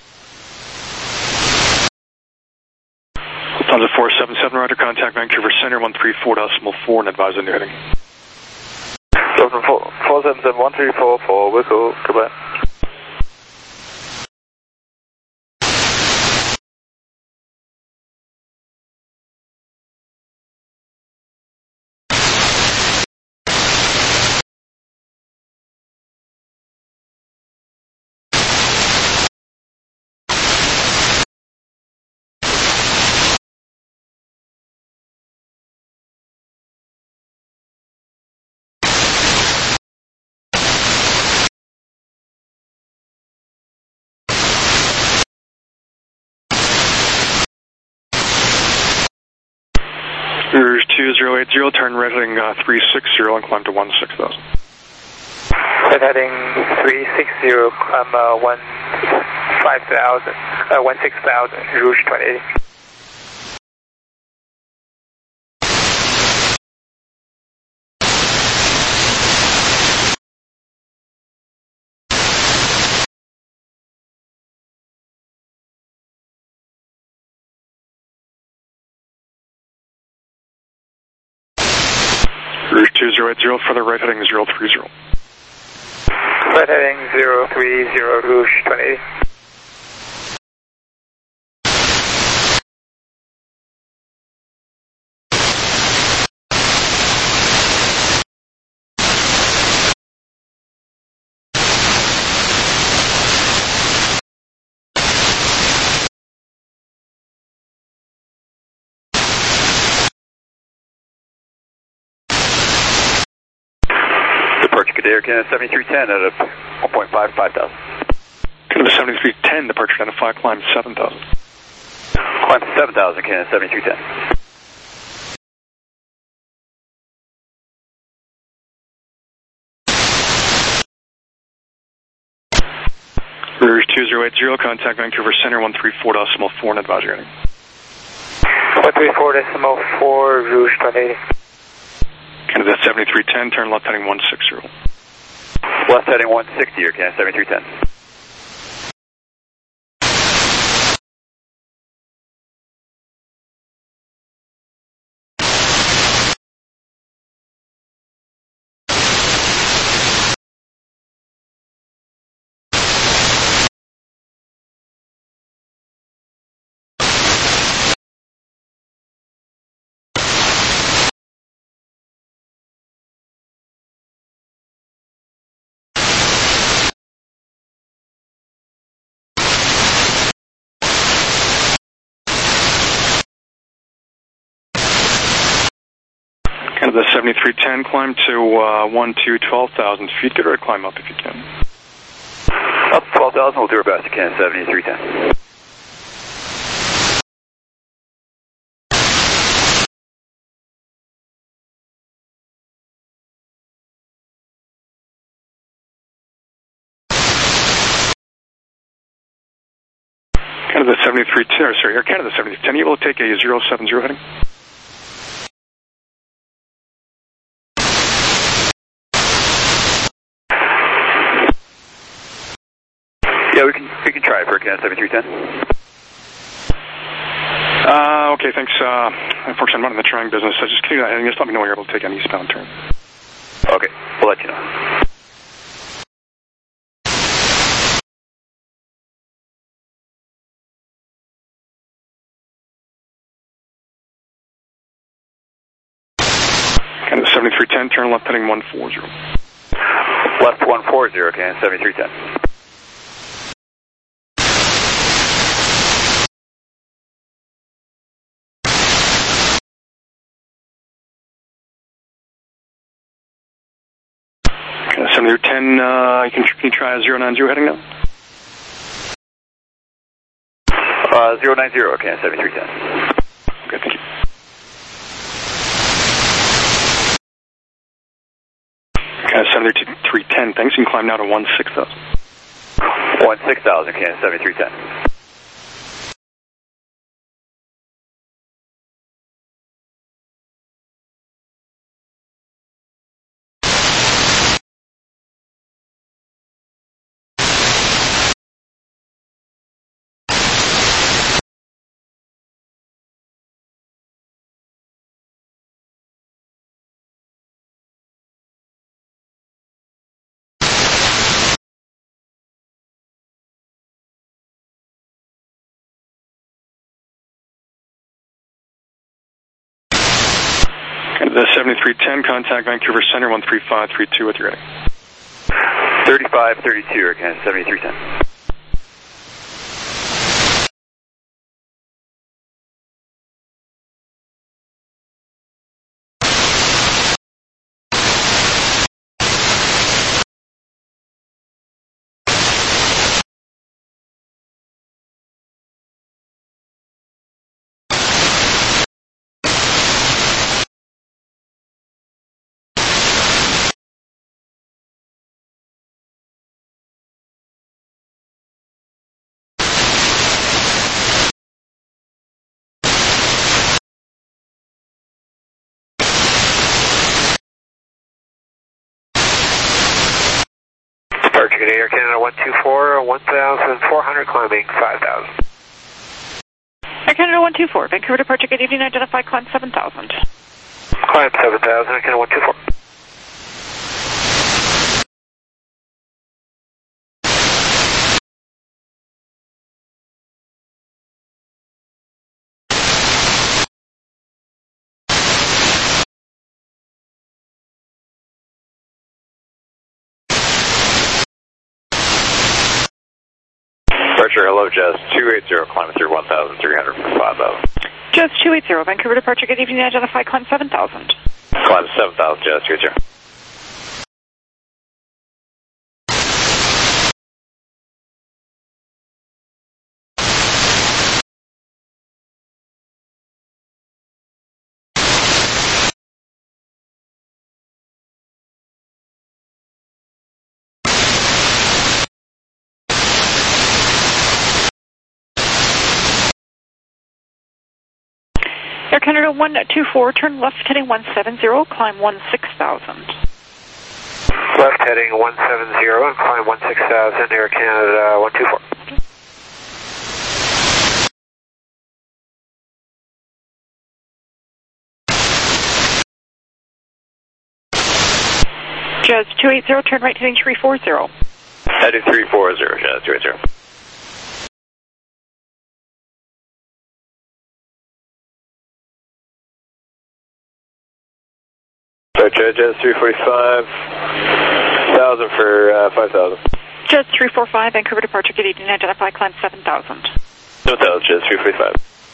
Speaker 1: Lufthansa four seven seven, roger, contact Vancouver Center one three four decimal four and advise on your heading.
Speaker 4: So four seven seven one three four four, whistle, goodbye.
Speaker 11: Rouge two zero eight zero, turn right heading uh, three six zero and climb to one six thousand.
Speaker 4: Right heading three six zero, climb uh, one five thousand, uh, one six thousand, Rouge twenty eighty.
Speaker 11: Rouge two zero eight zero, further right heading zero three zero.
Speaker 4: Right heading zero three zero, Rouge twenty eighty.
Speaker 5: Departure Air Canada seventy-three ten out of one point five, five thousand.
Speaker 11: Canada seventy-three ten, departure Canada five, climb seven thousand.
Speaker 5: Climb seven thousand, Canada seventy-three ten.
Speaker 11: Rouge two zero eight zero, contact Vancouver Center one three four decimal four and advise your heading.
Speaker 4: one three four decimal four, Rouge twenty eighty.
Speaker 11: Canada seventy-three ten, turn left heading one six zero.
Speaker 5: Left heading one sixty, Air Canada seventy-three ten.
Speaker 11: Canada seventy-three ten, climb to uh, one two, twelve thousand feet. Get ready to climb up if you can.
Speaker 5: Up to twelve thousand, we'll do our best to Canada seventy-three ten.
Speaker 11: Canada seventy-three ten, or sorry, Air Canada seventy-three ten, you able to take a zero seven zero heading?
Speaker 5: Yeah, we can we can try it for Canada seventy-three ten.
Speaker 11: Uh, okay, thanks. Uh, unfortunately, I'm not in the trying business, so just continue that heading. Just let me know when you're able to take an eastbound turn.
Speaker 5: Okay, we'll let you know.
Speaker 11: Canada seventy-three ten, turn left heading one four zero.
Speaker 5: Left one four zero, Canada seventy-three ten.
Speaker 11: seventy-three ten, uh, you can, can you try a zero nine zero heading now?
Speaker 5: Uh, zero nine zero, Canada seventy-three ten.
Speaker 11: Okay, thank you. Canada seventy-three ten, thanks. You can climb now to one six thousand.
Speaker 5: one six thousand, Canada seventy-three ten.
Speaker 11: The seventy-three ten, contact Vancouver Center, one three five three two with your ready.
Speaker 12: thirty-five thirty-two, Air Canada seventy-three ten.
Speaker 4: Departure Air Canada one two four, one thousand four hundred climbing five thousand.
Speaker 13: Air Canada one two four, Vancouver departure gate eighteen, identify climb seven thousand.
Speaker 4: Climb seven thousand, Air Canada one two four.
Speaker 1: Departure, hello, Jazz two eighty, climbing through one thousand three hundred for five thousand.
Speaker 13: Jazz two eighty, Vancouver departure gate eighteen, identify climb seven thousand.
Speaker 1: Climb seven thousand, Jazz two eighty.
Speaker 13: Air Canada one two four, turn left heading one seven zero, climb one six thousand.
Speaker 4: Left heading one seven zero and climb one six thousand, Air Canada one two four.
Speaker 13: Jazz two eighty, turn right heading three four zero.
Speaker 1: Heading three four zero, Jazz two eighty. Jazz three forty-five, thousand for uh, five thousand.
Speaker 13: Jazz three forty-five, Vancouver departure gate eighteen, identify climb seven thousand.
Speaker 1: seven thousand, Jazz three forty-five.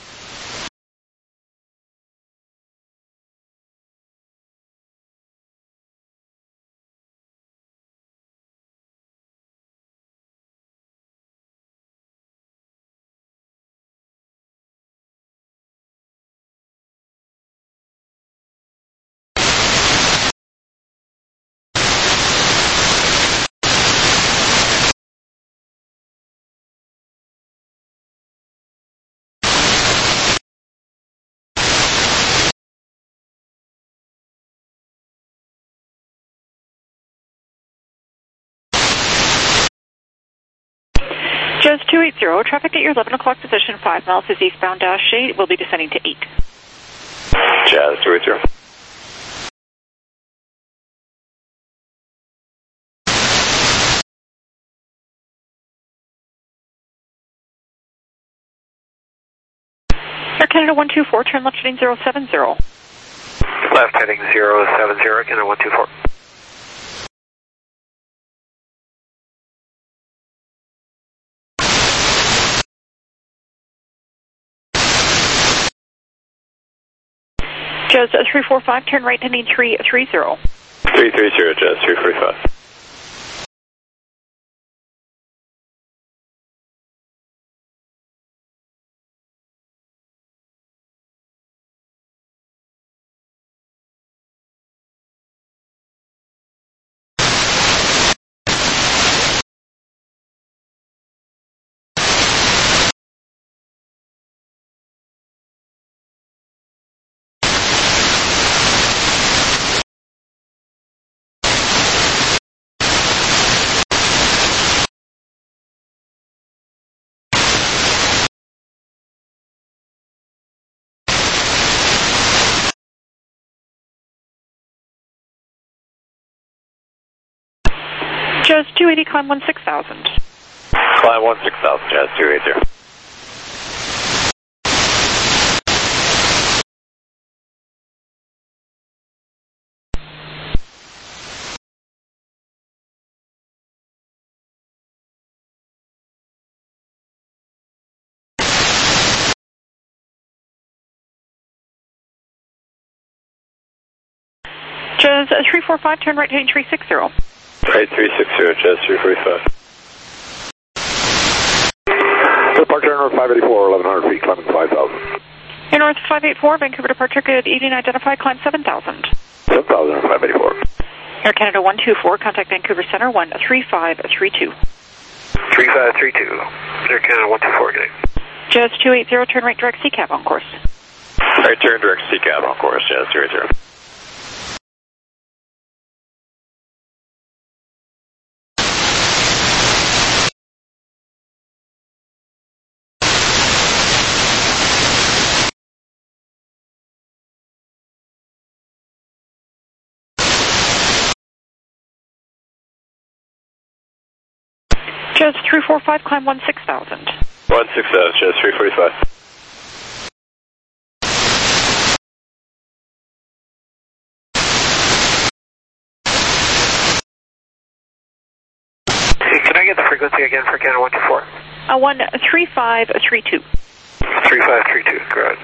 Speaker 13: Jazz two eighty, traffic at your eleven o'clock position, five miles is eastbound dash eight, will be descending to eight.
Speaker 1: Jazz two eighty.
Speaker 13: Air Canada one two four, turn left heading zero seven zero.
Speaker 4: Left heading zero seven zero, Air Canada one two four.
Speaker 13: Jazz three forty-five, turn right heading three thirty.
Speaker 1: three thirty, Jazz three forty-five.
Speaker 13: Jazz two eighty, climb one six thousand.
Speaker 1: Climb one six thousand, Jazz two eighty.
Speaker 13: Jazz three four five, turn right heading three six zero.
Speaker 7: Right, three six zero, Jazz three forty-five.
Speaker 8: Departure North five eighty-four, eleven hundred feet, climbing five thousand.
Speaker 13: Air North five eighty-four, Vancouver departure, good evening, identified, climb seven thousand.
Speaker 8: seven thousand, five eighty-four.
Speaker 13: Air Canada one two four, contact Vancouver Center, one three five three two.
Speaker 4: three five three two, Air Canada one two four, good day.
Speaker 13: Jazz two eighty, turn right direct C CAB on course.
Speaker 7: Right, turn direct C CAB on course, Jazz two eighty.
Speaker 13: Jazz three four five, climb one six thousand.
Speaker 7: one six thousand, Jazz three forty-five.
Speaker 4: Can I get the frequency again for Canada one two four?
Speaker 13: Uh, one three five three two.
Speaker 4: three five three two, correct.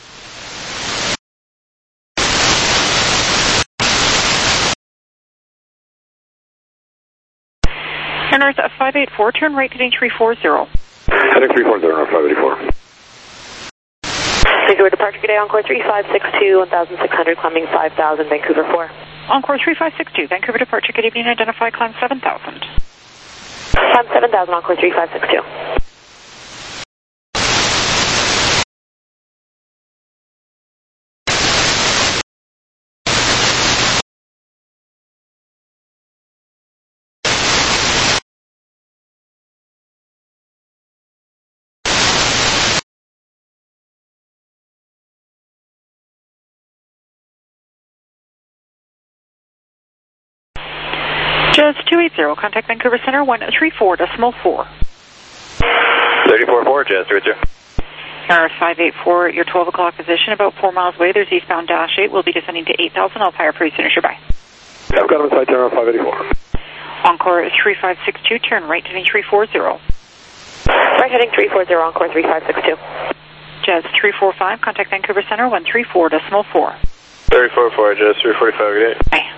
Speaker 13: Air North five eighty-four, turn right heading three four zero.
Speaker 8: Heading three four zero, North five eighty-four.
Speaker 2: Vancouver departure, good day, Encore three five six two, one thousand six hundred, climbing five thousand, Vancouver four.
Speaker 13: Encore three five six two, Vancouver departure, good evening, identified, climb seven thousand.
Speaker 2: Climb seven thousand, Encore three five six two.
Speaker 13: Jazz two eighty, contact Vancouver Center, one three four decimal four.
Speaker 7: thirty-four four, Jazz two eighty.
Speaker 13: Air five eighty-four at your twelve o'clock position, about four miles away. There's eastbound dash eight. We'll be descending to eight thousand. I'll fire pretty soon as you're by.
Speaker 8: Yeah, I've got him inside turn five eighty-four.
Speaker 13: Encore three five six two, turn right heading three four zero.
Speaker 2: Right heading three four zero, Encore three five six two.
Speaker 13: Jazz three four five, contact Vancouver Center, one three four decimal four.
Speaker 7: thirty-four four, Jazz three forty-five, good day.
Speaker 13: Bye.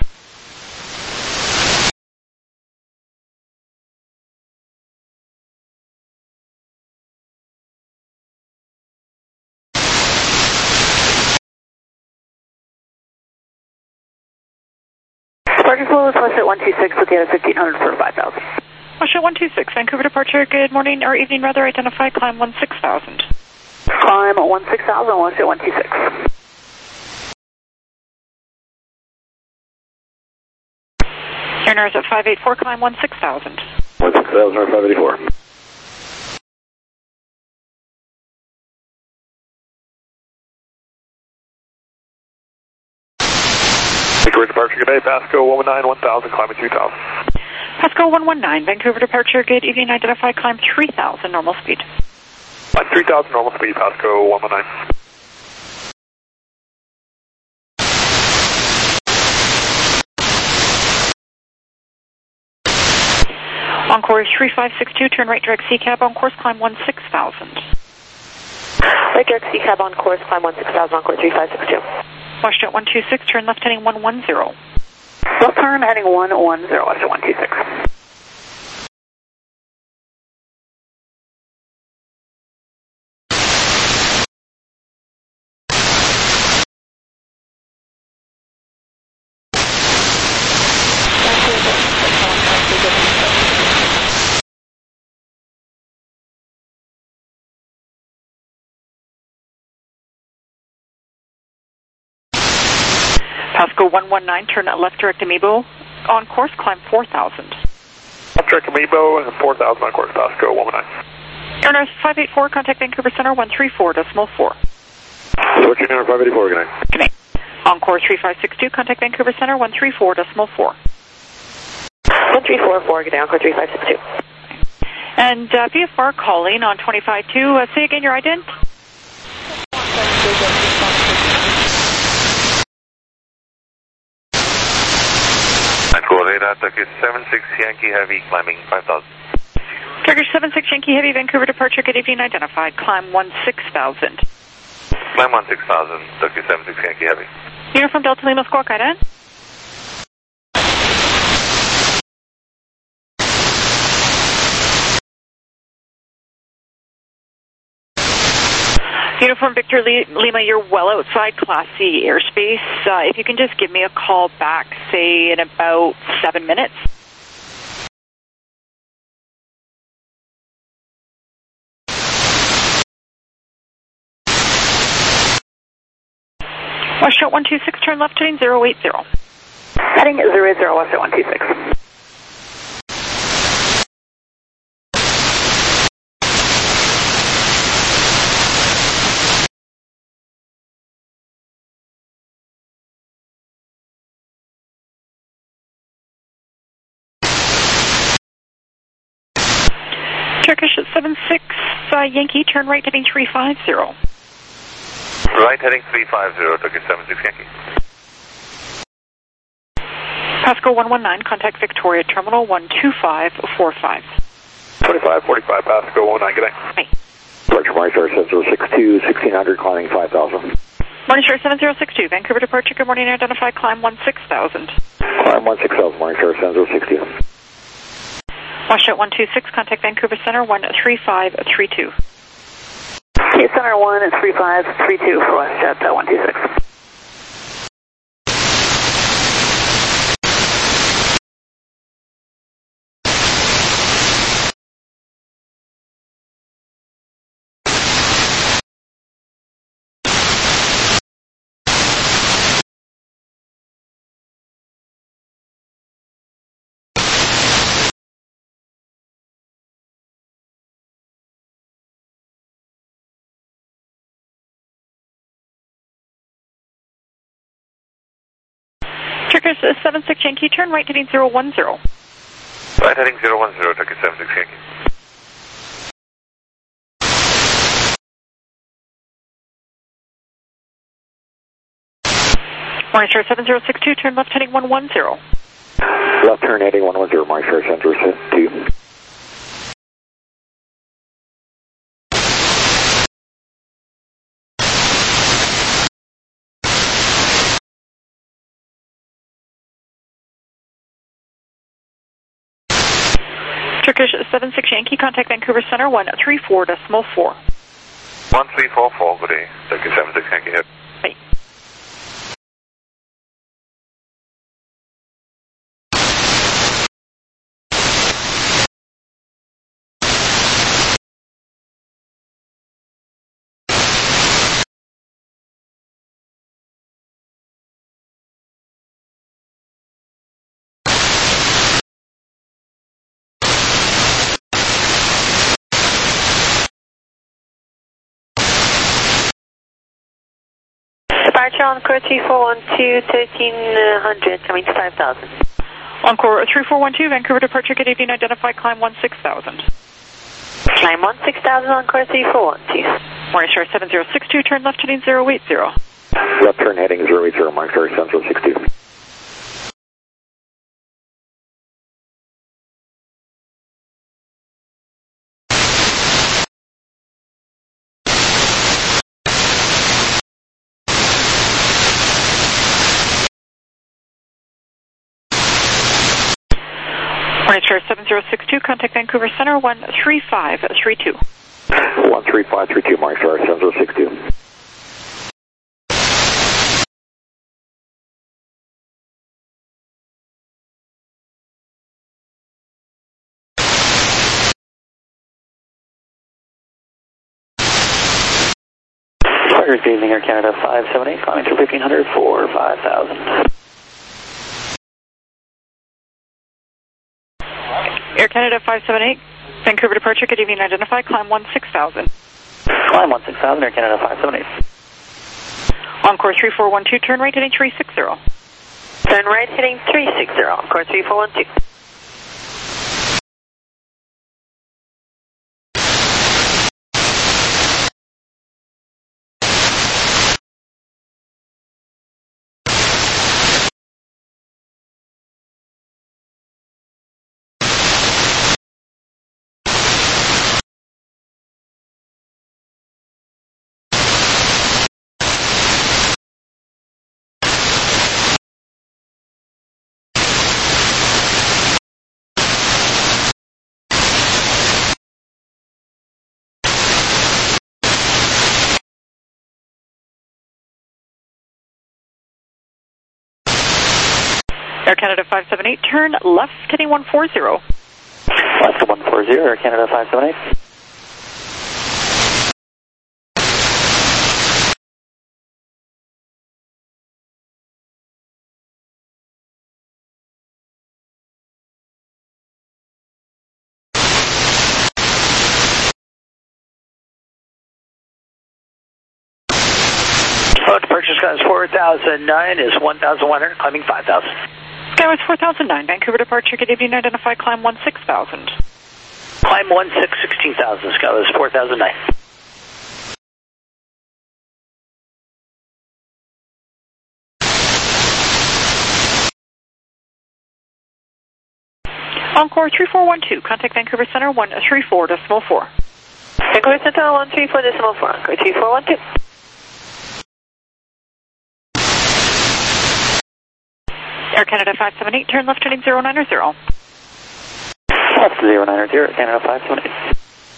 Speaker 2: Parking flow is less at one two six with the other fifteen hundred for five thousand.
Speaker 13: Russia one two six, Vancouver departure, good morning or evening rather, identified, climb one six thousand.
Speaker 2: Climb at one six thousand, Russia one two six.
Speaker 13: Air North at five eighty-four, climb one six thousand.
Speaker 8: one six thousand, North five eighty-four.
Speaker 3: Vancouver departure, good day, Pasco one one nine, one thousand, climbing two thousand.
Speaker 13: Pasco one one nine, Vancouver departure, good evening, identified, climb three thousand, normal speed.
Speaker 3: Climb three thousand, normal speed, Pasco one one nine.
Speaker 13: Encore three five six two, turn right direct C CAB on course, climb one six thousand.
Speaker 2: Right direct C CAB on course, climb one six thousand, Encore three five six two.
Speaker 13: Washington one two six, turn left heading one one zero.
Speaker 2: Left turn heading one one zero, Washington one two six.
Speaker 13: Pasco one one nine, turn left direct Amiibo on course, climb four thousand.
Speaker 3: Left direct Amiibo and four thousand on course, Pasco one one nine.
Speaker 13: Air North five eighty-four, contact Vancouver Center, one three four decimal four.
Speaker 8: Switching Air five eighty-four, good night.
Speaker 13: Good night. Encore three five six two, contact Vancouver Center, one three four decimal four.
Speaker 2: one three four four, good day, Encore three five six two.
Speaker 13: And uh, V F R calling on twenty-five two, uh, say again your ident.
Speaker 7: Radar Turkish seven six Yankee Heavy, climbing five thousand.
Speaker 13: Turkish seven six Yankee Heavy, Vancouver departure, good evening, identified, climb one six thousand.
Speaker 7: Climb one six thousand, Turkish seven six Yankee Heavy.
Speaker 13: Uniform Delta Lima Squawk ident. Uniform Victor Lima, you're well outside Class C airspace. Uh, if you can just give me a call back, say, in about seven minutes. Westjet one two six, turn left heading zero eight zero.
Speaker 14: Heading zero eight zero, Westjet one two six.
Speaker 13: Turkish at seven six, uh, Yankee, turn right heading three five zero.
Speaker 12: Right heading three five zero, Turkish seven six Yankee.
Speaker 13: Pasco one one nine, contact Victoria Terminal one two five four five.
Speaker 3: twenty-five forty-five, Pasco one one nine, good day.
Speaker 13: Hi.
Speaker 15: Departure Morningstar seven zero six two, sixteen hundred, climbing five thousand.
Speaker 13: Morningstar seven zero six two, Vancouver departure, good morning, identify, climb one six thousand.
Speaker 15: Climb one six thousand, Morningstar seven zero six two.
Speaker 13: Washjet one two six, contact Vancouver Center one three five three two.
Speaker 14: Okay, Center one is three five three two for Westjet uh, one two six.
Speaker 13: Turkish seven six Yankee, turn right heading zero one zero.
Speaker 12: Right heading zero one zero, Turkish seven six Yankee.
Speaker 13: Morningstar seven zero six two, turn left heading one one zero.
Speaker 15: Left turn heading one one zero, Morningstar seven zero six two.
Speaker 13: Turkish seven six Yankee, contact Vancouver Center one three four decimal four.
Speaker 12: one three four four, good day, Turkish seven six Yankee here.
Speaker 13: Bye.
Speaker 14: Departure on Encore three four one two, thirteen hundred, coming to five thousand.
Speaker 13: Encore three four one two, Vancouver departure, good evening, identify, climb one six thousand.
Speaker 14: Climb one six thousand on Encore three four one two.
Speaker 13: Morningstar seven zero six two, turn left heading zero eight zero.
Speaker 15: Left turn heading zero eight zero, Morningstar seven zero six two.
Speaker 13: Morningstar seven zero six two, contact Vancouver Center one three five three two.
Speaker 15: one three five three two, Morningstar seven zero six two.
Speaker 14: Good evening, Air Canada five seven eight, climbing to fifteen hundred for five thousand.
Speaker 13: Air Canada five seven eight, Vancouver departure, good evening, identify, climb one six thousand.
Speaker 14: Climb one six thousand, Air Canada five seven eight.
Speaker 13: Encore three four one two, turn right heading three six zero.
Speaker 14: Turn right heading three six zero, Encore three four one two.
Speaker 13: Air Canada five seven eight, turn left, heading one four zero.
Speaker 14: Left to one four zero, Air Canada five seven eight.
Speaker 16: Departure Skywest four thousand nine is one thousand one hundred, climbing five thousand.
Speaker 13: Skywest four thousand nine, Vancouver departure, good evening, identify, climb one six thousand.
Speaker 16: Climb one six, sixteen thousand, Skywest four thousand nine.
Speaker 13: Encore three four one two, contact Vancouver Center one three four decimal four.
Speaker 2: Vancouver Center one three four decimal four, Encore three four one two.
Speaker 13: Air Canada five seven eight, turn left heading zero nine zero.
Speaker 14: Left zero nine zero, Air Canada five seven eight.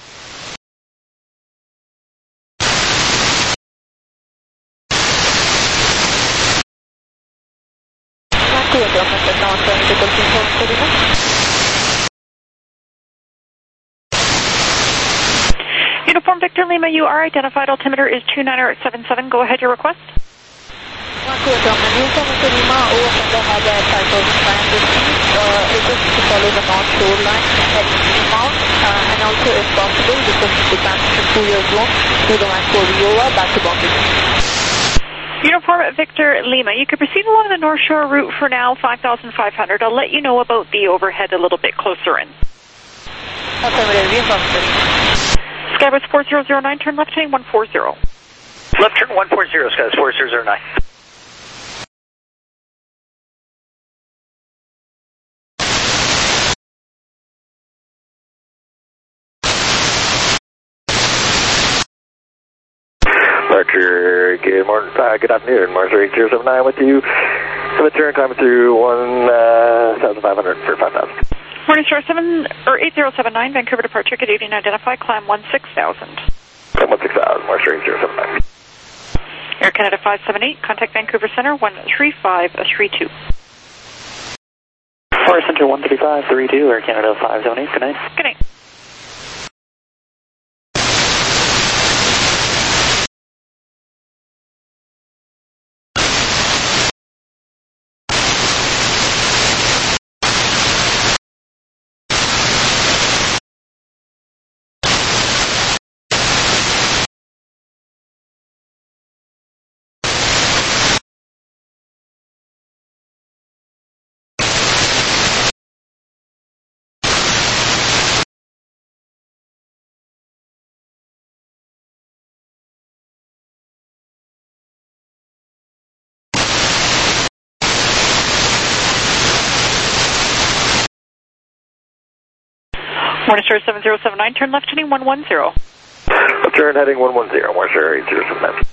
Speaker 13: Uniform Victor Lima, you are identified. Altimeter is two nine seven seven. Go ahead, your request.
Speaker 2: Uniform Victor Lima, over Honda has at five thousand five hundred feet. Uh, it is to follow the north shore line at Mount, uh, and also, if possible, because it depends on two years long, to the Vancouver Viola back to Bombay.
Speaker 13: Uniform Victor Lima, you can proceed along the North Shore route for now, five thousand five hundred. I'll let you know about the overhead a little bit closer in. Skywest four zero zero nine, turn left heading one four zero.
Speaker 16: Left turn one four zero, Skywest four zero zero nine.
Speaker 15: Departure, good morning, uh, good afternoon, Mars eight zero seven nine with you. So turn climbing through one thousand five hundred for five thousand.
Speaker 13: Morning Star seven or eight zero seven nine, Vancouver departure, good evening, identify, climb one six thousand.
Speaker 15: Climb one six thousand, Mars eight zero seven nine.
Speaker 13: Air Canada five seven eight, contact Vancouver Center one three five three two.
Speaker 14: Forest Center one three five three two, Air Canada five seven eight, good night.
Speaker 13: Good night. Morning Star seven zero seven nine, turn left heading one one zero.
Speaker 15: Left turn heading one one zero, Mars eight zero seven nine.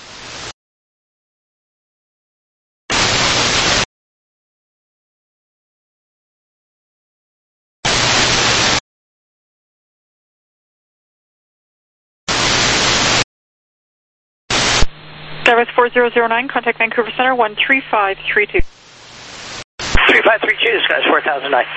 Speaker 13: Skywest four zero zero nine, contact Vancouver Center one three five three two.
Speaker 16: three five three two, Skywest four thousand nine.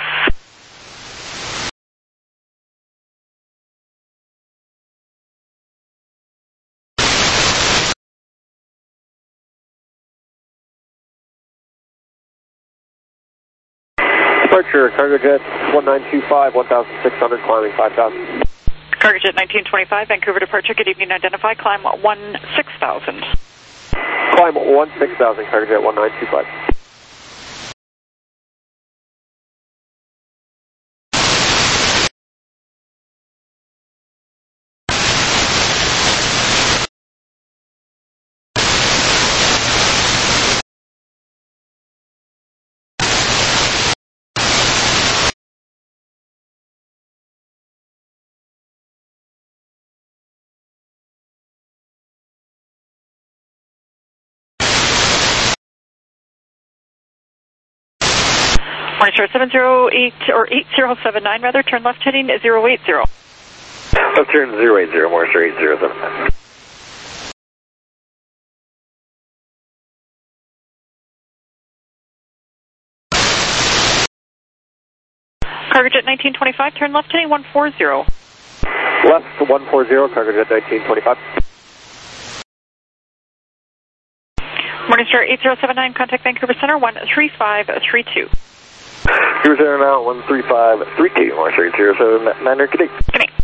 Speaker 15: Departure, cargo jet one nine two five, one thousand six hundred, climbing five thousand.
Speaker 13: Cargo jet nineteen twenty-five, Vancouver departure, good evening, identify, climb one six thousand.
Speaker 15: Climb one six thousand, cargo jet one nine two five.
Speaker 13: Morning Star seven zero eight or eight zero seven nine rather, turn left heading zero eight zero.
Speaker 15: Left turn zero eight zero, Mars eight zero seven nine.
Speaker 13: Cargojet nineteen twenty-five, turn left heading one four zero.
Speaker 15: Left to one four zero, Cargojet nineteen twenty-five.
Speaker 13: Morningstar eight zero seven nine, contact Vancouver Center one three five three two.
Speaker 15: Vancouver Center now one three five three two, Morningstar eight zero seven nine, good day.
Speaker 13: Good day.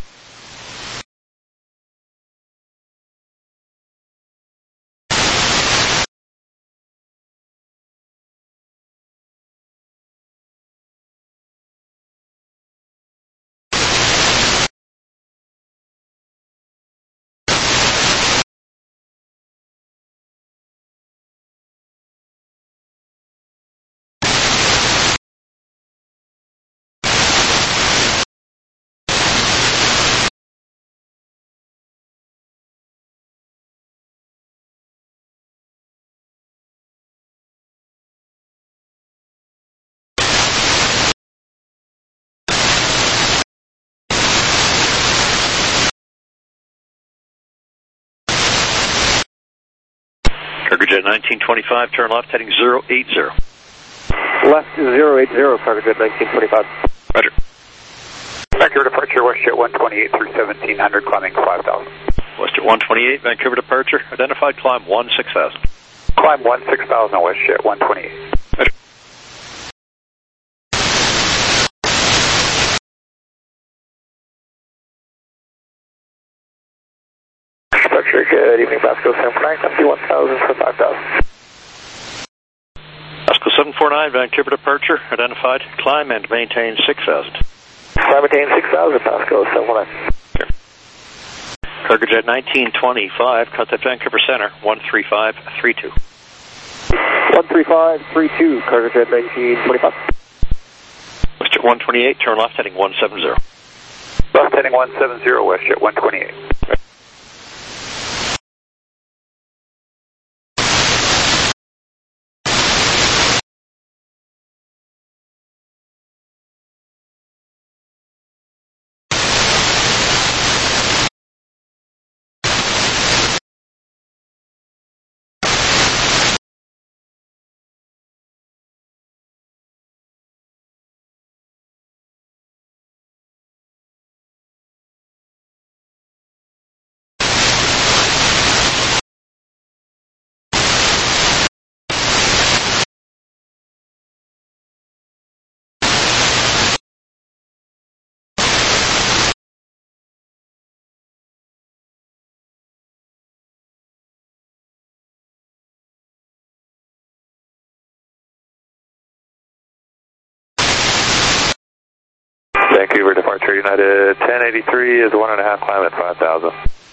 Speaker 1: Cargojet nineteen twenty-five, turn left heading zero eight zero.
Speaker 15: Left zero eight zero, Cargojet nineteen twenty-five.
Speaker 1: Roger.
Speaker 7: Vancouver departure, WestJet one twenty-eight through seventeen hundred, climbing five thousand.
Speaker 1: WestJet one twenty-eight, Vancouver departure, identified climb one six thousand.
Speaker 7: Climb one six thousand on WestJet one twenty-eight.
Speaker 1: Roger.
Speaker 15: Departure, good evening, Pasco seven four nine, empty one thousand for five thousand.
Speaker 1: Pasco seven four nine, Vancouver departure, identified, climb and maintain six thousand.
Speaker 15: Climb maintain six thousand, Pasco seven four nine.
Speaker 1: Sure. Cargojet nineteen twenty-five, contact Vancouver Center one three five three two.
Speaker 15: one three five three two, Cargojet nineteen twenty-five.
Speaker 1: WestJet one twenty-eight, turn left heading one seven zero.
Speaker 7: Left heading one seven zero, WestJet one twenty-eight. Vancouver departure, United ten eighty-three is one and a half, climb at five thousand.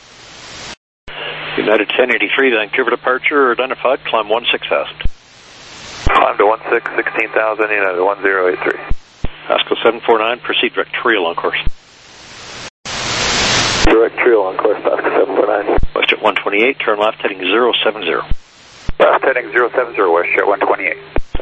Speaker 1: United ten eighty-three, Vancouver departure, identified, climb one six thousand.
Speaker 7: Climb to one six, sixteen thousand, United one zero eight three.
Speaker 1: Pasco seven four nine, proceed direct trial on course.
Speaker 15: Direct trial on course, Pasco seven four nine.
Speaker 1: WestJet one twenty-eight, turn left heading zero seven zero.
Speaker 7: Left heading zero seven zero, WestJet one twenty-eight.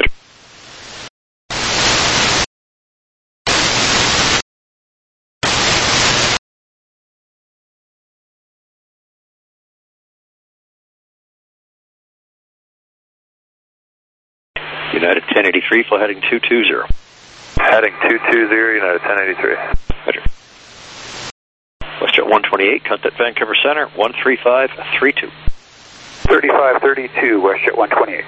Speaker 1: United ten eighty-three, fly heading two two zero.
Speaker 7: Heading two two zero, United ten eighty-three.
Speaker 1: Roger. WestJet one twenty-eight, contact Vancouver Center one three five three two.
Speaker 7: thirty-five thirty-two, WestJet one twenty-eight.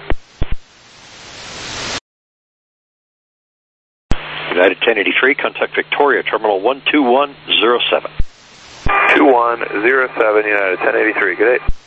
Speaker 1: United ten eighty-three, contact Victoria, terminal one two one zero seven.
Speaker 7: two one zero seven, United ten eighty-three, good day.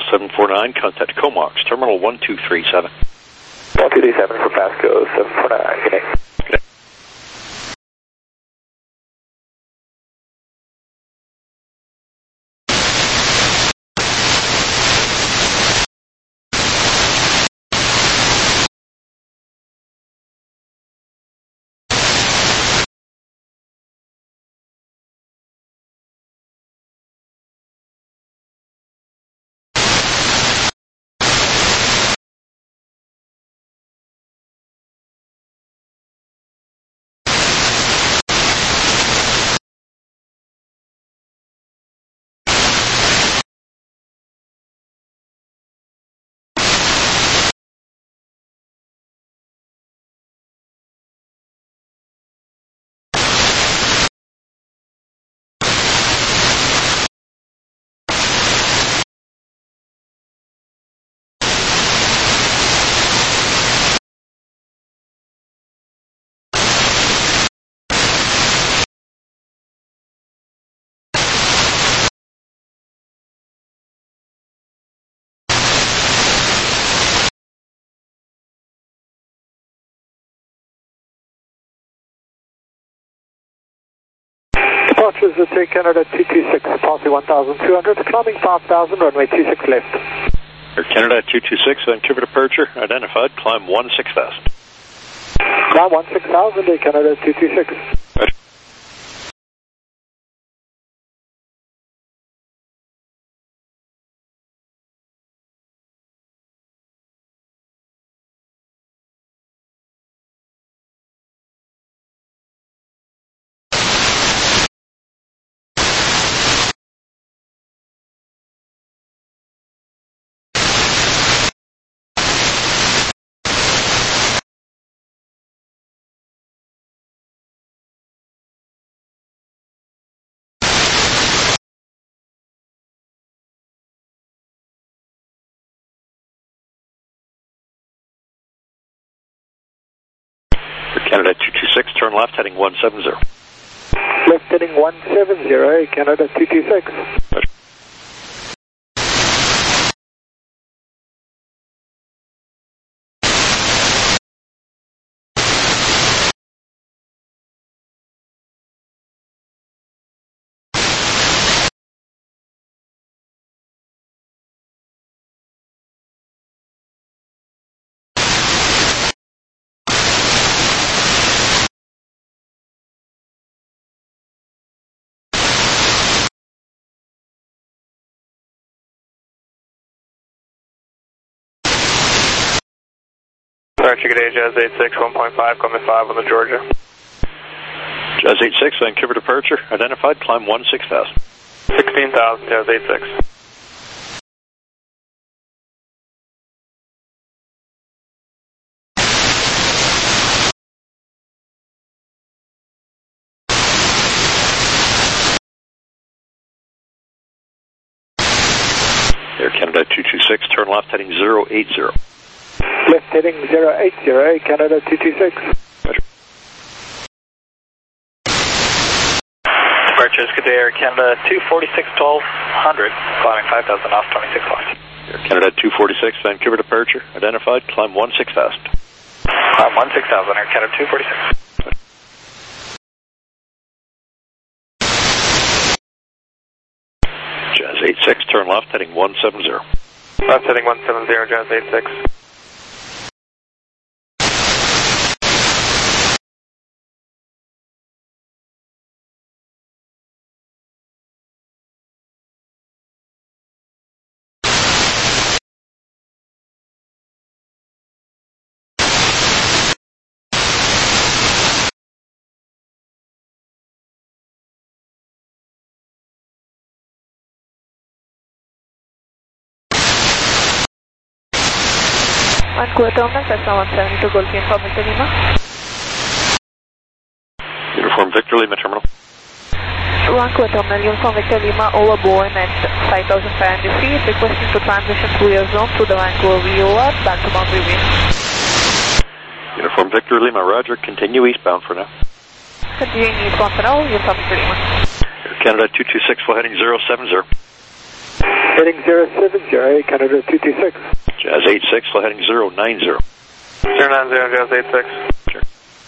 Speaker 1: seven four nine, contact Comox, terminal one two three seven.
Speaker 15: one two three seven for Pasco, seven four nine, good day.
Speaker 1: Good day.
Speaker 17: Departures at take Canada two two six, policy one thousand two hundred, climbing five thousand, runway two six left.
Speaker 1: Air Canada two two six, Vancouver departure, identified, climb one six thousand.
Speaker 17: Climb one six thousand, Air Canada two two six.
Speaker 1: Right. Canada two two six, turn left, heading one seven zero.
Speaker 17: Left heading one seven zero, Canada two two six.
Speaker 1: Right.
Speaker 4: Departure, good day, Jazz eight six, one point five, coming five on the Georgia.
Speaker 1: Jazz eight six, Vancouver departure, identified, climb one six thousand.
Speaker 4: sixteen thousand, Jazz eight six.
Speaker 1: Air Canada two two six, turn left, heading zero eight zero.
Speaker 17: Left heading zero eight zero, Canada two two six.
Speaker 1: Roger.
Speaker 4: Departures, good day, Air Canada two forty-six, twelve hundred, climbing five thousand off twenty-six left.
Speaker 1: Air Canada two forty-six, Vancouver departure, identified, climb one six thousand.
Speaker 4: Climb one six thousand, Air Canada two forty-six.
Speaker 1: Jazz eight six, turn left, heading one seven zero.
Speaker 4: Left heading one seven zero, Jazz eight six.
Speaker 2: Vancouver Terminal, Cessna one seventy-two, Golf Uniform Victor Lima.
Speaker 1: Uniform Victor Lima Terminal.
Speaker 2: Vancouver Terminal, Uniform Victor Lima, over Boeing at five thousand five hundred feet, requesting to transition through your zone to the Vancouver V O R, back to boundary wing.
Speaker 1: Uniform Victor Lima, roger, continue eastbound for now.
Speaker 2: Continuing eastbound for now, Uniform Victor Lima.
Speaker 1: Air Canada two two six, flight heading zero seven zero.
Speaker 17: Heading zero seven zero, Canada two two six.
Speaker 1: Jazz eight six, flight heading zero nine zero.
Speaker 4: zero nine zero, Jazz eight six.
Speaker 1: Sure.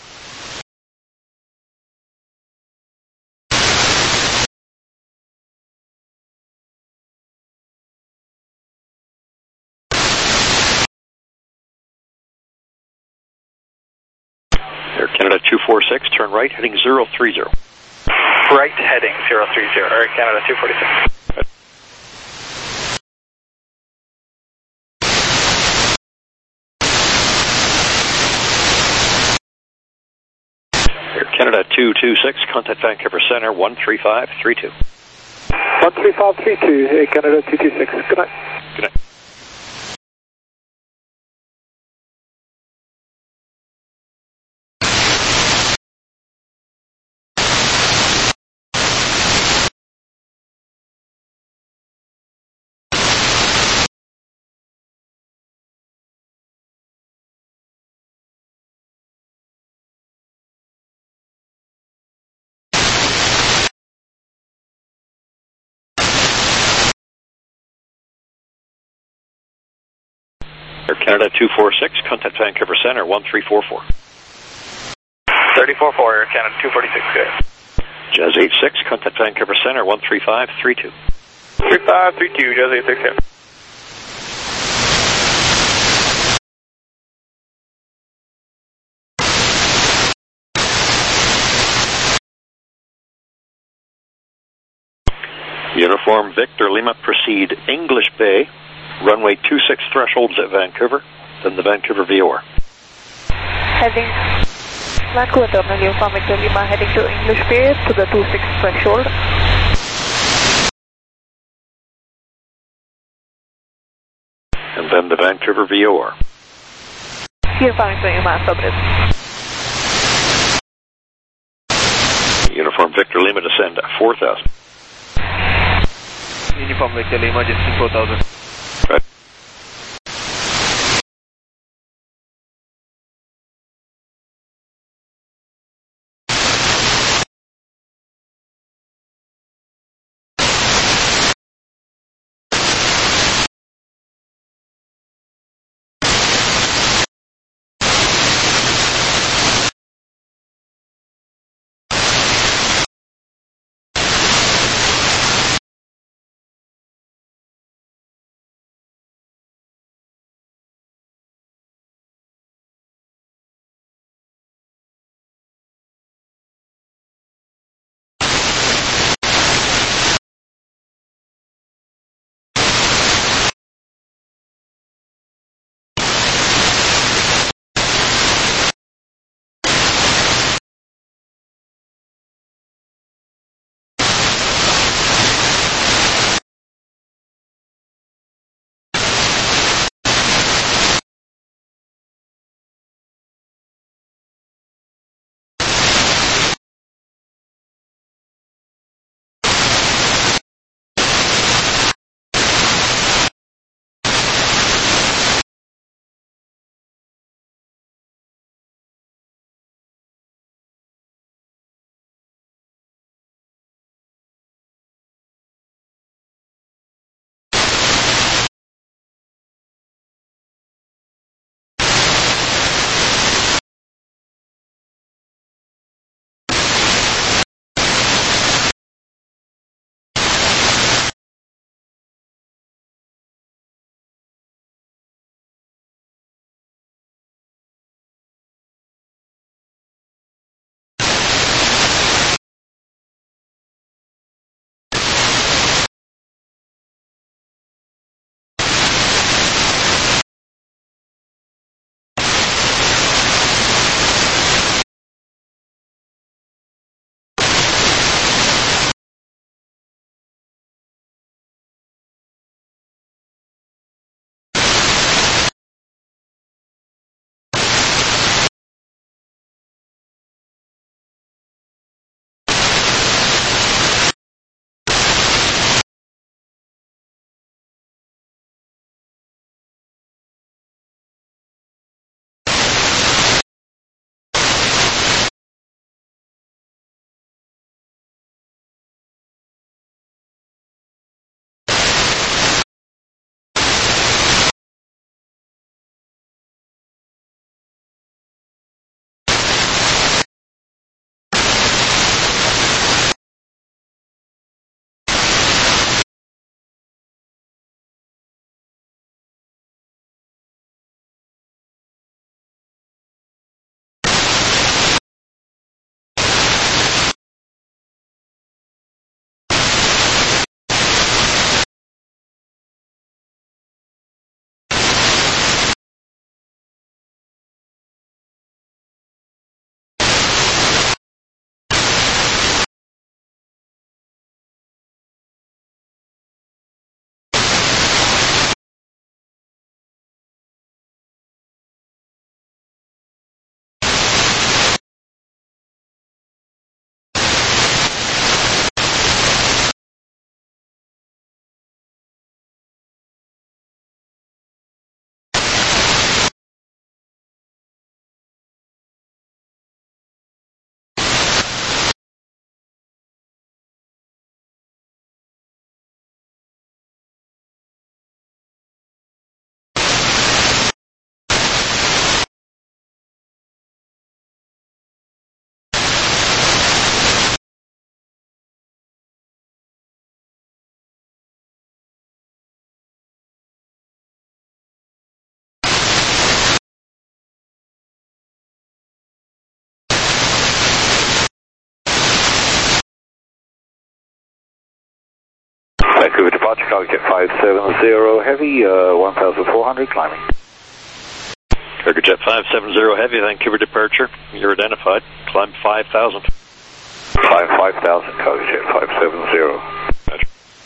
Speaker 1: Air Canada two four six, turn right, heading zero three zero.
Speaker 4: Right heading zero three zero, Air Canada two forty-six.
Speaker 1: Air Canada two two six, contact Vancouver Center one three five three two.
Speaker 17: one three five three two, Air Canada two two six. Good night.
Speaker 1: Good night. Air Canada two four six, contact Vancouver Center one three four four.
Speaker 4: three four four, Air Canada two forty-six, good.
Speaker 1: Jazz eight six, contact Vancouver Center one three five three two.
Speaker 4: three five three two, Jazz eight six, good.
Speaker 1: Uniform Victor Lima, proceed English Bay, runway two six thresholds at Vancouver, then the Vancouver V O R.
Speaker 2: Heading Vancouver Terminal, Uniform Victor Lima, heading to English Bay to the two six threshold.
Speaker 1: And then the Vancouver V O R.
Speaker 2: Uniform Victor Lima, submit.
Speaker 1: Uniform Victor Lima, descend at four thousand.
Speaker 18: Uniform Victor Lima, descend four thousand.
Speaker 1: Right.
Speaker 15: Roger, Cargojet five seven zero Heavy, uh, one thousand four hundred climbing.
Speaker 1: Cargojet five seven zero Heavy, Vancouver departure. You're identified. Climb five thousand.
Speaker 15: Climb five thousand, Cargojet five seven zero.
Speaker 1: Roger.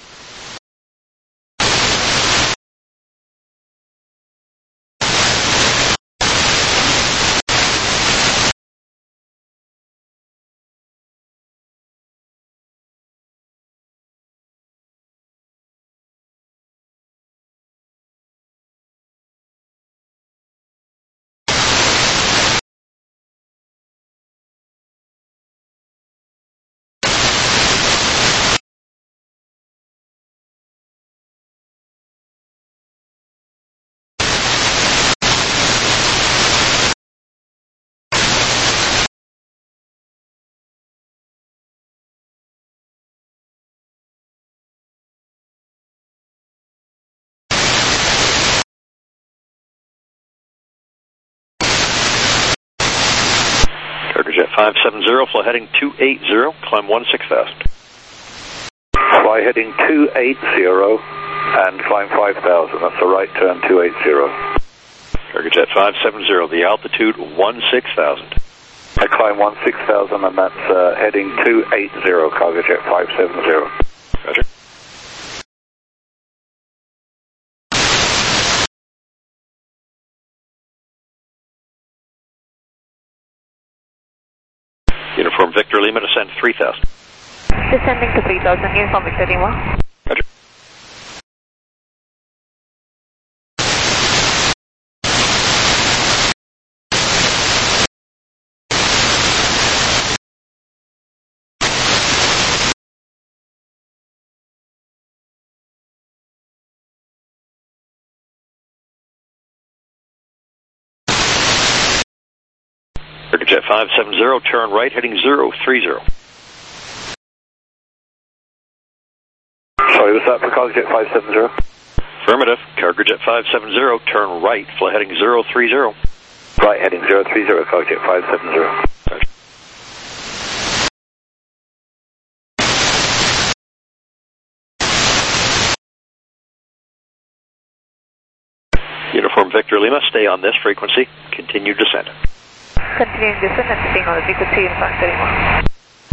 Speaker 1: Cargojet five seven zero, fly heading two eight zero, climb one six thousand.
Speaker 15: Fly heading two eight zero and climb five thousand. That's a right turn two eight zero.
Speaker 1: Cargojet five seven zero, the altitude one six thousand.
Speaker 15: I climb one six thousand and that's uh, heading two eight zero, Cargojet five seven zero.
Speaker 1: Roger. Uniform Victor Lima, descend three thousand.
Speaker 2: Descending to three thousand, Uniform Victor Lima.
Speaker 1: Roger. Cargojet five seven zero, turn right, heading zero three zero.
Speaker 15: Sorry, was that for Cargojet five seven zero?
Speaker 1: Affirmative. Cargojet five seven zero, turn right, fly heading zero three zero.
Speaker 15: Right, heading zero three zero, Cargojet five seven zero.
Speaker 1: Roger. Uniform Victor Lima, stay on this frequency. Continue descent.
Speaker 2: Continuing descent and staying on the frequency, Uniform Victor Lima.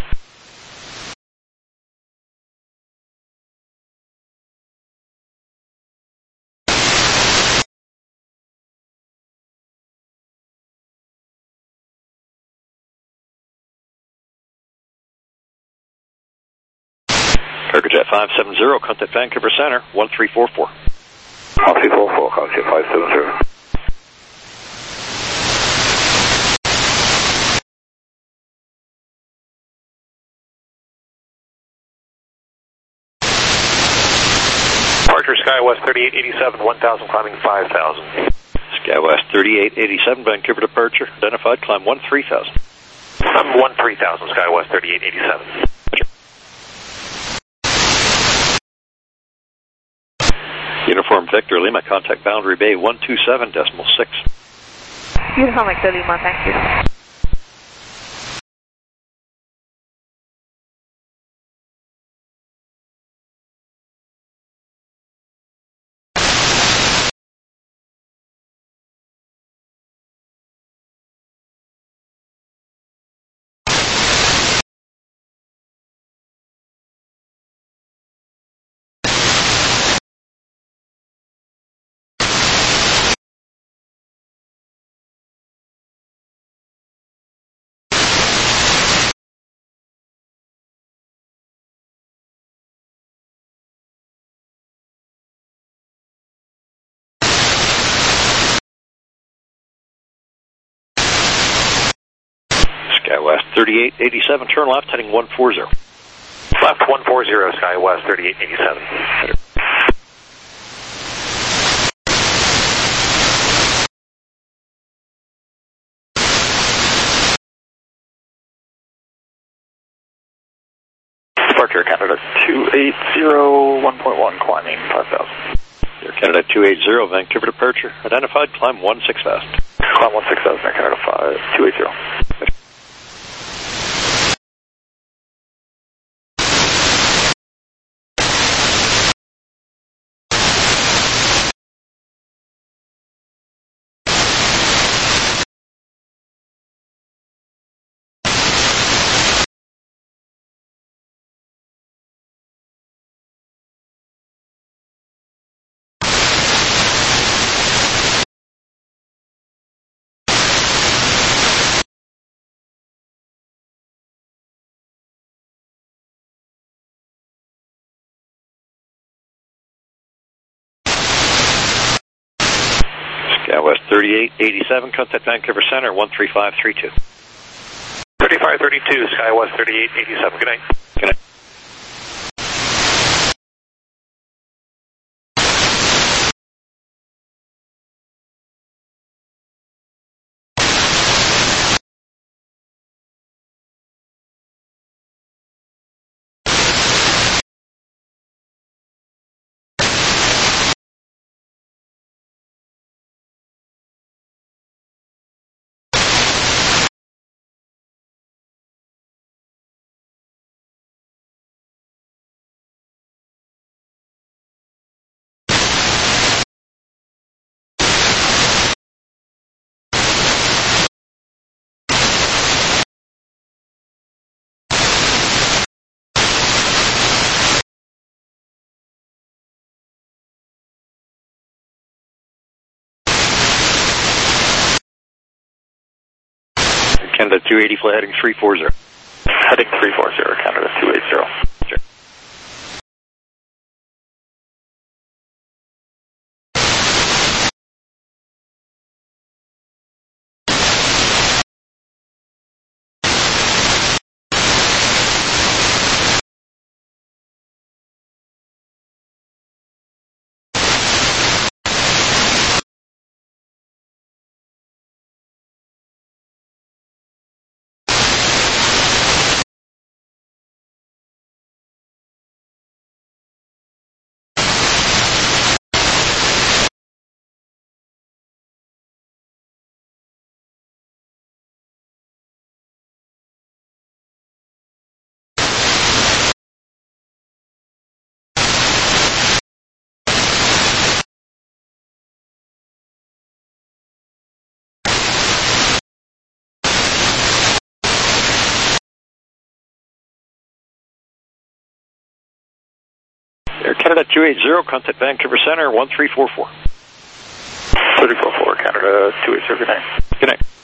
Speaker 1: Cargojet five seven zero, contact Vancouver Center, one three four four.
Speaker 15: one three four four, Cargojet five seven zero.
Speaker 19: Departure SkyWest thirty-eight eighty-seven, one thousand, climbing five thousand.
Speaker 1: SkyWest thirty-eight eighty-seven, Vancouver departure, identified, climb one three thousand.
Speaker 19: I'm one three thousand, SkyWest thirty-eight eighty-seven.
Speaker 1: Uniform Victor Lima, contact Boundary Bay one two seven decimal six.
Speaker 2: Uniform Victor Lima, thank you.
Speaker 1: SkyWest thirty-eight eighty-seven, turn left, heading one four zero.
Speaker 19: Left one four zero, SkyWest thirty-eight eighty-seven.
Speaker 15: Departure Canada two eight zero, one point one, climbing five thousand.
Speaker 1: Air Canada two eight zero, Vancouver departure, identified, climb one six thousand.
Speaker 15: Climb one six thousand, Air Canada five two eight zero.
Speaker 1: thirty-eight eighty-seven, contact Vancouver Center, one three five three two.
Speaker 19: thirty-five thirty-two, SkyWest thirty-eight eighty-seven. Good night.
Speaker 1: Good night. Canada two eighty, flight heading three four zero.
Speaker 19: Heading three four zero, Canada two eighty.
Speaker 1: Sure. Air Canada two eighty, contact Vancouver Center, one three four four.
Speaker 19: three four four, Canada two eighty, good night.
Speaker 1: Good night.